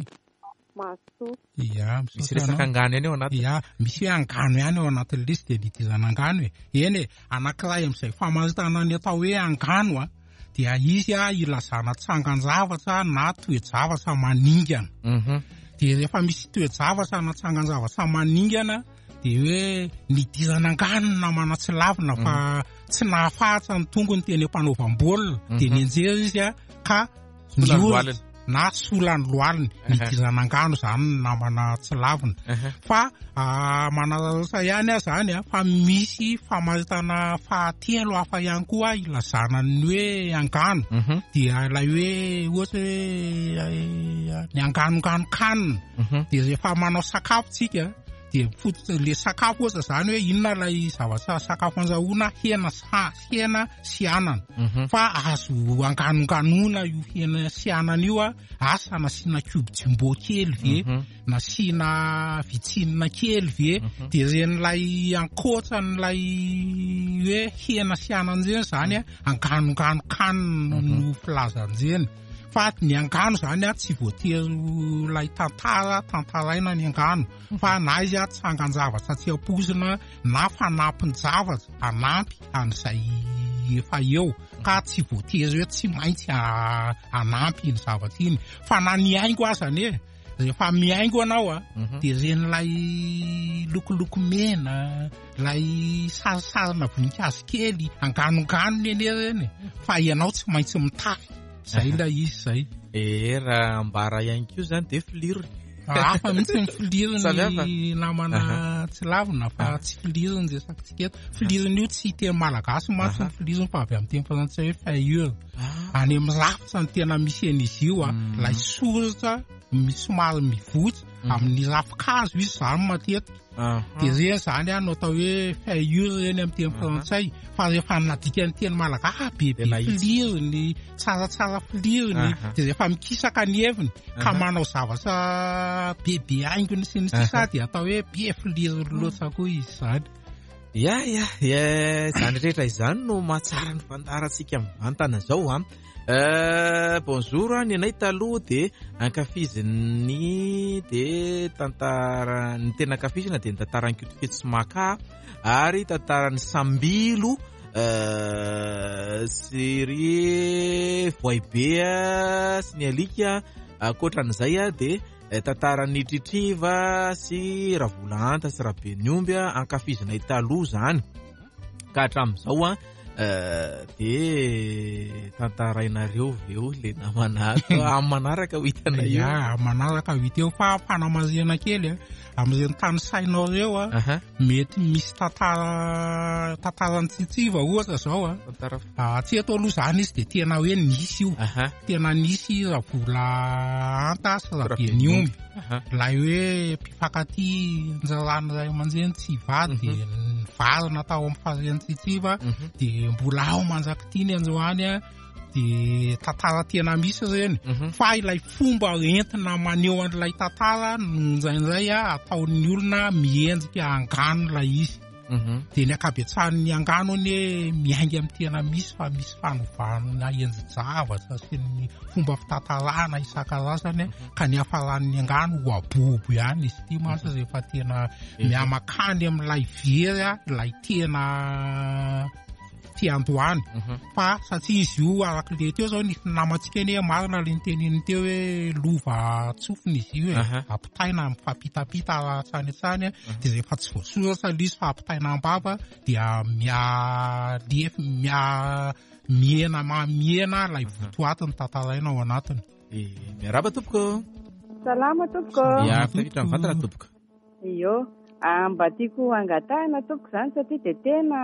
Speaker 3: Misy
Speaker 2: resaka angano ihany ao anaty.
Speaker 3: Misy hoe angano ihany ao anatin'ny lisy dia nitirana angano eny anankiray amin'izay famaritana ny atao hoe angano dia izy ilazana tsangan-javatra na toe-javatra maningana. Dia rehefa misy toe-javatra na tsangan-javatra maningana dia hoe nidirana angano na manatsilavina fa tsy nahafahatsa ny tongony teny mpanaovam-baolina dia nianjera izy ka na solany lohaliny nidirana angano zany namana tsilavina. Fa manararasa ihany zany fa misy famaritana fahatelo hafa ihany koa ilazana ny hoe angano dia ilay hoe ohatra hoe ny angano-kanina dia rehefa manao sakafo tsika dia le sakafo ohatra zany hoe inona ilay zavatra sakafo andrahoana hena sy anana fa azo angano-ganoina io hena sy anana io asa nasiana cube jumbo kely ve nasiana vitsinina kely ve dia ren'ilay ankoatran'ilay hoe hena sy anana ireny zany angano-gano-kanina no filazan'ireny. Fa ny angano zany tsy voatery ilay tantaraina ny angano fa na izy tsangan-javatra tsy ampozina na fanampin-javatra anampy an'izay efa eo ka tsy voatery hoe tsy maintsy anampy ny zavatra iny fa na miaingo azany rehefa miaingo anao dia ren'ilay lokoloko mena ilay sarisarina voninkazo kely angano-gano ny reny fa ianao tsy maintsy mitafy. Zay ilay izy zay.
Speaker 2: Raha ambara ihany koa zany dia filirony.
Speaker 3: Hafa mihitsy ny filirony namana tsy lavina fa tsy filirony zay sakintsika eto. Filirony io tsy teny malagasy mantsy ny filirony fa avy amin'ny teny frantsay hoe failleure. Any amin'ny rafitra ny tena misy an'izy io ilay soratra somary mivotsy amin'ny ravin-kazo izy zany matetika. Dia ireny zany no atao hoe failleure eny amin'ny teny frantsay fa rehefa nadika ny teny malagasy bebe filirony tsaratsara filirony dia rehefa mikisaka ny heviny ka manao zavatra bebe haingony sy ny sisa dia atao hoe be filirony loatra koa izy zany.
Speaker 2: Zany rehetra izany no mahatsara ny fandarantsika mivantana zao bonjour ny anay taloha dia ankafiziny dia tantara ny tena ankafizina dia ny tantarany Kitifety sy Maka ary tantarany Sambilo sy Voaibe sy ny alika ankoatran'izay dia tantarany Tritriva sy Ravolanta sy Rabeniomby ankafizinay taloha zany ka hatramin'izao dia tantarainareo veo le namanaraka manaraka ho hitanay io
Speaker 3: manaraka ho hita eo fa fanamarihana kely amin'ireny tany sainao reo mety misy tantarany Tritriva ohatra zao tsy eto aloha zany izy dia tena hoe nisy io tena nisy Ravolanta sy Rabeniomby ilay hoe mpifankaty njarany ray aman-dreny tsy vady dia varina tao amin'ny farian'ny Tritriva dia mbola ao manjaka ny androany dia tantara tena misy ireny fa ilay fomba entina maneho an'ilay tantara no indraindray ataon'ny olona miendrika angano ilay izy. dia ny akabetsahany angano ny miainga amin'ny tena misy fa misy fanovana enjy-javatra sy ny fomba fitantarana isan-karazany ka ny hafalan'ny angano ho abobo ihany izy ity mantsy rehefa tena miamakany amin'ilay very ilay tena tiandohany fa satria izy io arak'ile teo zao ny namantsika ny marina le niteniny teo hoe lova tsofiny izy io apitaina mifampitapita tsany dia rehefa tsy voasoratra izy fa apitaina ambava dia miena lay votoatiny tantaraina ao anatiny.
Speaker 2: Miaraba tompoko.
Speaker 4: Salama tompoko.
Speaker 2: Tafiditra mivantana tompoko.
Speaker 4: Iyo. Mba tiako angatahana tompoko izany satria dia tena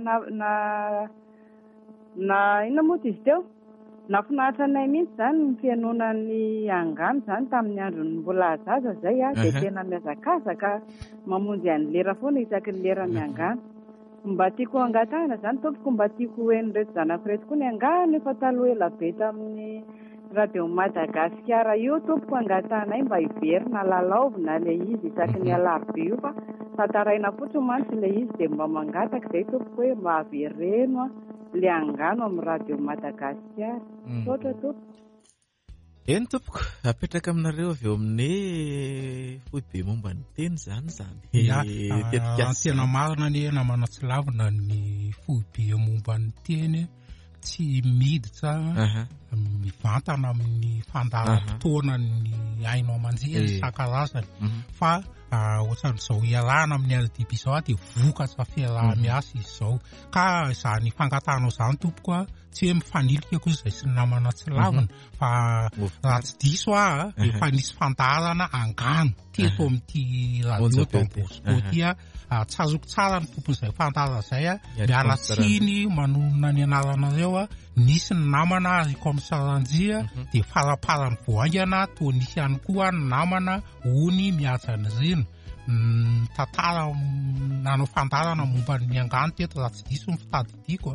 Speaker 4: na inona moa izy teo nafinaritra anay mihitsy izany ny fianonan'ny angano izany tamin'ny andron'ny mbola zaza izay dia tena miazakazaka mamonjy an'ny lera foana isaky ny leran'ny angano. Mba tiako angatahana izany tompoko, mba tiako hoeny reto zanako reto koa ny angano efa taloha ela be tamin'ny radio Madagasikara io tompoko angatahanay mba hiverina lalaovina le izy isaky ny alarobia io fa tantaraina fotsiny mantsy le izy dia mba mangataka izay tompoko hoe mba havereno le angano amin'ny radio Madagasikara. Ohatra tompoko.
Speaker 2: Eny tompoko, apetraka aminareo avy eo amin'ny foibe momba ny teny zany.
Speaker 3: Tena marina ny namana-tsilavina ny foibe momba ny teny tsy miditra mivantana amin'ny fandaharam-potoana ny ainao aman-jery isan-karazany fa ohatran'izao iarahana amin'ny RDB izao dia vokatra fiaraha-miasa izy izao ka izany fangatanao izany tompoko tsy hoe mifanilika koa izay sy ny namana tsy lavina fa raha tsy diso efa nisy fandaharana angano teto amin'ity radio Dombosco tsazoko tsara ny tompon'izay fantara izay miala tsiny manonona ny anaranareo nisy ny namana Riko Amsaranjia dia faraparan'ny voaingana toa nisy ihany koa ny namana Ony Miajana Rino tantara nanao fandarana momba ny angano teto raha tsy diso ny fitadidiako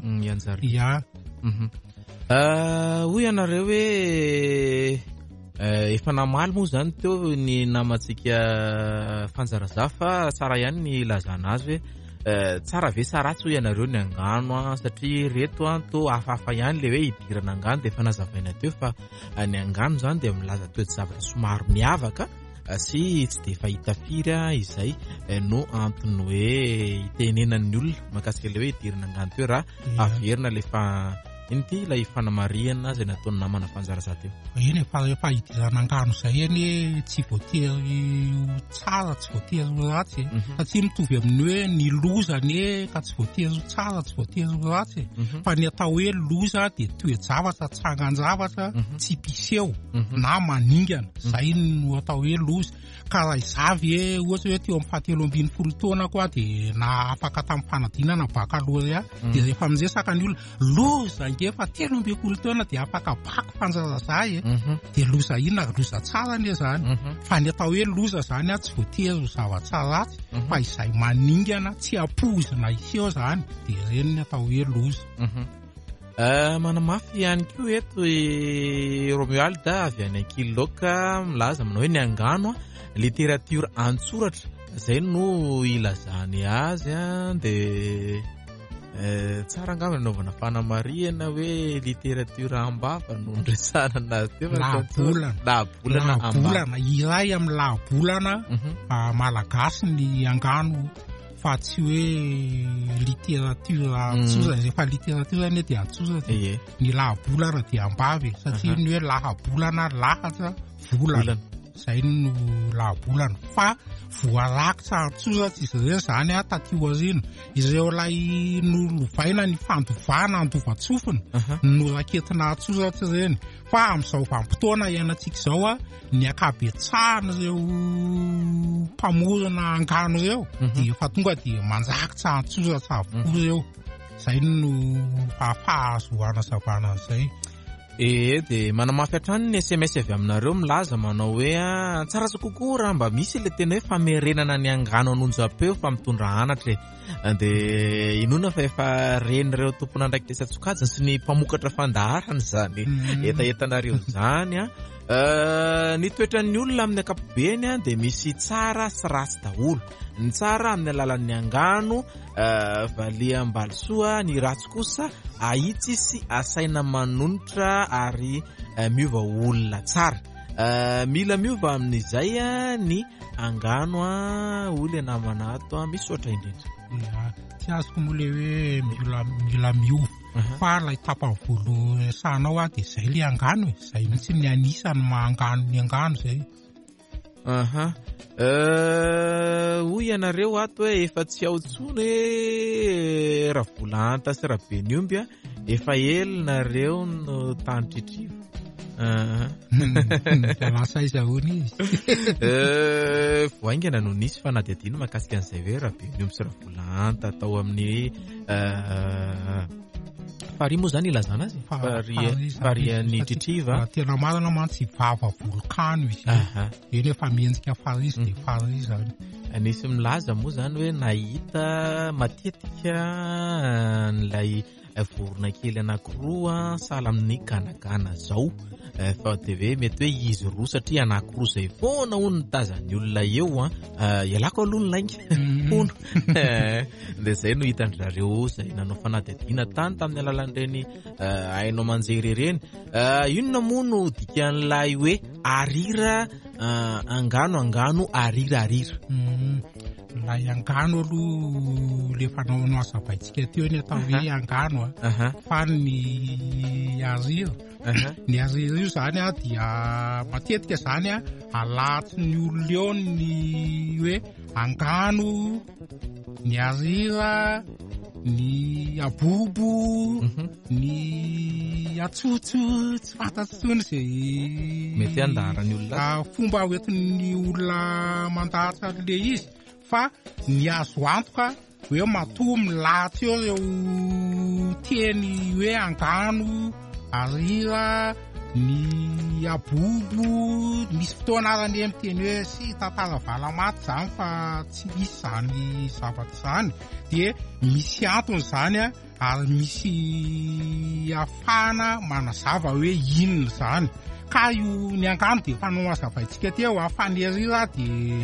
Speaker 2: hoy ianareo hoe efa namaly moa zany teo ny namantsika fanjarazafa tsara ihany ny lazana azy hoe tsara ve sa ratsy ho ianareo ny angano satria reto to hafahafa ihany le hoe hidirana angano dia efa nazavaina teo fa ny angano zany dia milaza toe-javatra somary miavaka sy tsy dia fahita firy izay no antony hoe hitenenan'ny olona makasika le hoe hidirana angano teo raha averina lefa inty ilay fanamariana izay nataony namana fanjaraza teo.
Speaker 3: Eny efa hidirana angano izay eny tsy voatery tsara tsy voatery ratsy satria mitovy amin'ny hoe ny lozany ka tsy voatery tsara tsy voatery ratsy fa ny atao hoe loza dia toe-javatra tsangan-javatra tsy piseho na maningana izay no atao hoe loza ka raha izavy ohatra hoe teo amin'ny 17 taona koa dia na afaka tamin'ny fanadinana bakalorea dia rehefa miresaka ny olona loza efa 17 taona dia afaka bako fanjaraza dia loza inona loza tsara anie zany fa ny atao hoe loza zany tsy voatery zavatra ratsy fa izay maningana tsy ampozina iseho zany dia ireny ny atao hoe loza.
Speaker 2: Manamafy ihany koa eto Romualda avy any Ankiloka milaza manao hoe ny angano literatiora antsoratra izay no ilazany azy dia tsara angamba nanaovana fanamariana hoe literatiora ambava no ndresana anazy teo
Speaker 3: lahabolana iray amin'ny lahabolana malagasy ny angano fa tsy hoe literatura antsoratra rehefa literatura anie dia antsoratra ny lahabolana dia ambavy satria ny hoe lahabolana lahatra volana izay no lahabolana fa voarakitra antsoratra izy ireo zany taty aoriana ireo ilay nolovaina ny fandovana andovan-tsofina no raketina antsoratra ireny fa amin'izao vanim-potoana iainantsika izao ny akabetsahana ireo mpamorona angano ireo dia efa tonga dia manjakitra antsoratra avokoa ireo izay no fahazoana zavana izay.
Speaker 2: Dia manamafy hatrany ny SMS avy aminareo milaza manao hoe tsara sy kokoa raha mba misy le tena hoe famerenana ny angano anonjam-peo fa mitondra anatra dia inona fa efa renireo tompona andraikitesa tsokajiny sy ny mpamokatra fandaharana zany etaetanareo zany Ny toetran'ny olona amin'ny ankapobeny dia misy tsara sy ratsy daholo. Ny tsara amin'ny alalan'ny angano, valiam-balisoa, ny ratsy kosa ahitsy sy asaina manonotra ary miova olona tsara. Mila miova amin'izay ny angano olona namana ato misaotra indrindra.
Speaker 3: Tsy azoko moa le hoe mila miova. Fa ilay tapany volo sanao dia izay le angano izay mihitsy ny anisany mahangano ny angano izay.
Speaker 2: Hoy ianareo ato hoe efa tsy ao intsony hoe Ravolanta sy Rabeniomby efa ela nareo no tany tritrivo.
Speaker 3: Lasa izahoana izy.
Speaker 2: Voaingana no nisy fanadihadiana mahakasika an'izay hoe Rabeniomby sy Ravolanta tao amin'ny fary moa zany ilazana azy farian'ny tritriva.
Speaker 3: Tena marina mantsy vava volkano izy. Eny efa miendrika farizy dia farizy zany.
Speaker 2: Nisy milaza moa zany hoe nahita matetika n'ilay vorona kely anankiroa sahala amin'ny ganagana zao. Fa dia mety hoe izy roa satria anankiroa izay foana hono ny tazan'ny olona eo ialako aloha ny lainga hono. Dia izay no hitan-drareo izay nanao fanadihadiana tany tamin'ny alalan'ireny hainao manjery ireny. Inona moa no dikan'ilay hoe arira angano arira.
Speaker 3: Ilay angano aloha le fanao hazavaintsika teo ny atao hoe angano fa ny arira. Ny arira io zany dia matetika zany alatry ny olona eo ny hoe angano, ny arira, ny abobo, ny atsotso, tsy fantatro tsony izay
Speaker 2: mety andarany olona
Speaker 3: fomba hoentin'ny olona mandahatra le izy. Fa ny azo antoka hoe matoa milahatra eo ireo teny hoe angano, arira, ny abobo, misy fotoana arany miteny hoe sy tantara valamaty zany fa tsy misy zany zavatra zany. Dia misy antony zany ary misy afana manazava hoe inona zany. Ka io ny angano dia fanao hazavaintsika teo fa ny arira dia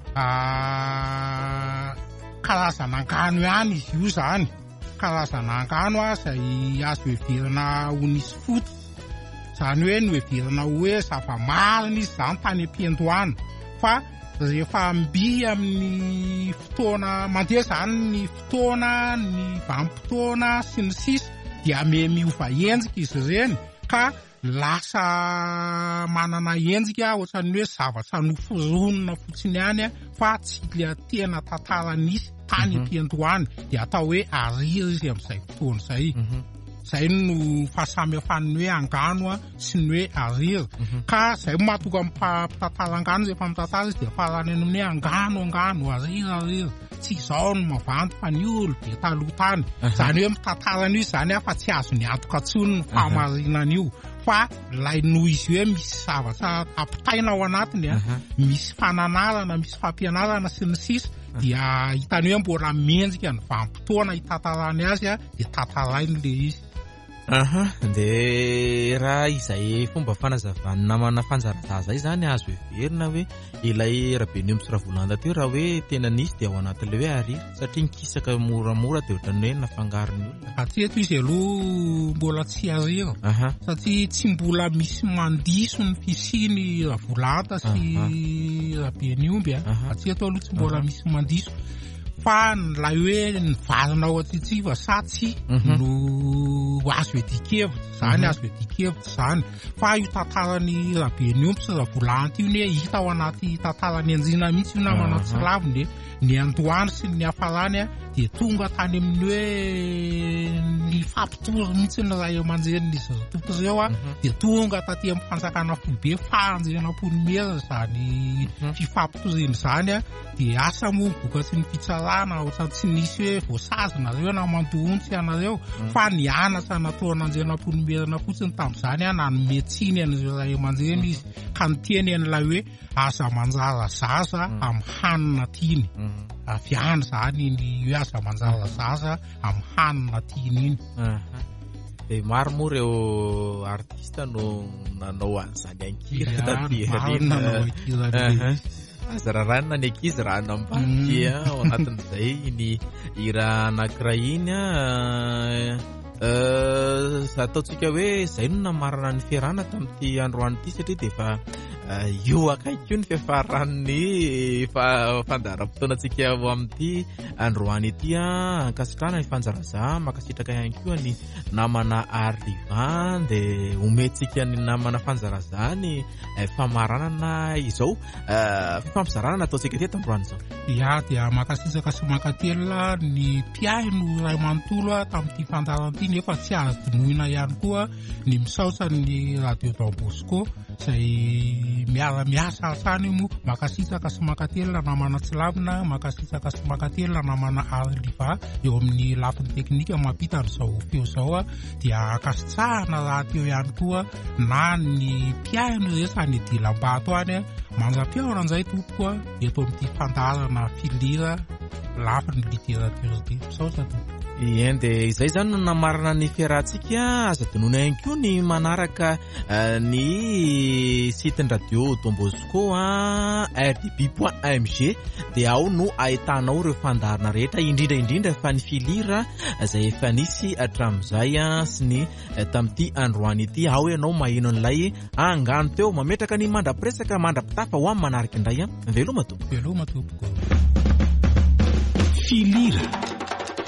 Speaker 3: karazana angano ihany izy io zany. Karazana angano izay azo heverina ho nisy foto. Zany hoe no heverina hoe zava-marina izy zany tany am-piandohana. Fa rehefa mby amin'ny fotoana mandeha zany ny fotoana, ny vanim-potoana sy ny sisa dia miova endrika izy ireny ka lasa manana endrika ohatran'ny hoe zavatra noforonina fotsiny ihany fa tsy le tena tantara nisy tany am-piandohana dia atao hoe arira izy amin'izay fotoana izay. Izay no fahasamihafany hoe angano sy ny hoe arira. Ka izay mahatonga mitantara angano rehefa mitantara izy dia farany amin'ny hoe angano arira. Tsy izao no mavandy fa ny olo be taloha tany. Zany hoe mitantara an'io zany fa tsy azo ny antoka tsony ny fahamarinan'io. Fa ilay noho izy hoe misy zavatra ampitaina ao anatiny misy fananarana, misy fampianarana sy ny sisa dia hitany hoe mbola mendrika ny vanim-potoana hitantarany azy dia tantarainy le izy.
Speaker 2: Dia raha izay fomba fanazavany namana fanjarazaza izany azo heverina hoe ilay Rabeniomby sy Ravolanta teo raha hoe tena nisy dia ao anatin'ilay hoe arira satria nikisaka moramora dia ohatran'ny hoe nafangaron'ny olona.
Speaker 3: Hatreto izy aloha mbola tsy arira satria tsy mbola misy mandiso ny fisiny Ravolanta sy Rabeniomby. Hatreto aloha tsy mbola misy mandiso. Fa nilay hoe nivarina ao an-tritriva satsy no azo edikevitra zany azo edikevitra zany. Fa io tantarany Rabeniomby sy Ravolanta io ne hita ao anaty tantarany Andriana mihitsy io namana tsy laviny ny Andohany sy ny Hafarany dia tonga tany amin'ny hoe ny fampitory mihitsy ny ray aman-jenin'izy tompy ireo dia tonga taty amin'ny fanjakana foibe fahanjenam-pony mera zany fifampitoriana zany dia asa moa vokatry ny fitsarana ohatran tsy nisy hoe voasazy nareo na mandohontsy anareo fa ny anatra nataon'Andrianam-pony merina fotsiny tamin'izany nanome tsiny an'ireo ray aman-jeny izy ka niteny an'ilay hoe aza manjara zaza amin'ny hanina tiany. Aviany zany ny hoe aza manjara zaza amin'ny hanina tiany iny.
Speaker 2: Dia maro moa ireo artista no nanao an'izany ankira taty. Aza raranina ny ankizy raha nambady ao anatin'izay ny hira anankiray iny ataontsika hoe izay no namarana ny fiarahana tamin'ity androany ity satria dia efa io akaiky io ny fiafaran'ny fandaharam-potoanantsika ao amin'ity androany ity ankasitrahana ny fanjaraza makasitraka ihany koa ny namana Arrivan dia omentsika ny namana fanjaraza ny famaranana izao fifampizarana nataontsika teto androany izao.
Speaker 3: Ia dia makasisaka sy mankatelina ny mpiaino iray manontolo tamin'ity fandaharan'ity nefa tsy azo dinoina ihany koa ny misaotra ny radio Don Bosco izay miasa asany moa makasisaka sy mankatelina namana Tsilavina, makasisaka sy mankatelina namana Arrivan eo amin'ny lafiny teknika mampita an'izao feo izao dia akasitrahana raha teo ihany koa na ny mpiaino resany Dilam-bato any manjam-piaona an'izay tompoko eto amin'ity fandaharana filira lafiny literatura ity misaotra tompoko.
Speaker 2: Ien dia izay zany no namarana ny fiarahantsika aza dinoina ihany koa ny manaraka ny site radio Don Bosco rdb.mg dia ao no ahitanao ireo fandaharana rehetra indrindra fa ny filira izay efa nisy hatramin'izay sy ny tamin'ity androany ity ao ianao maheno an'ilay angano teo mametraka ny mandrapiresaka mandrapitafa ho amin'ny manaraka indray veloma tompoko.
Speaker 3: Veloma tompoko.
Speaker 5: Filira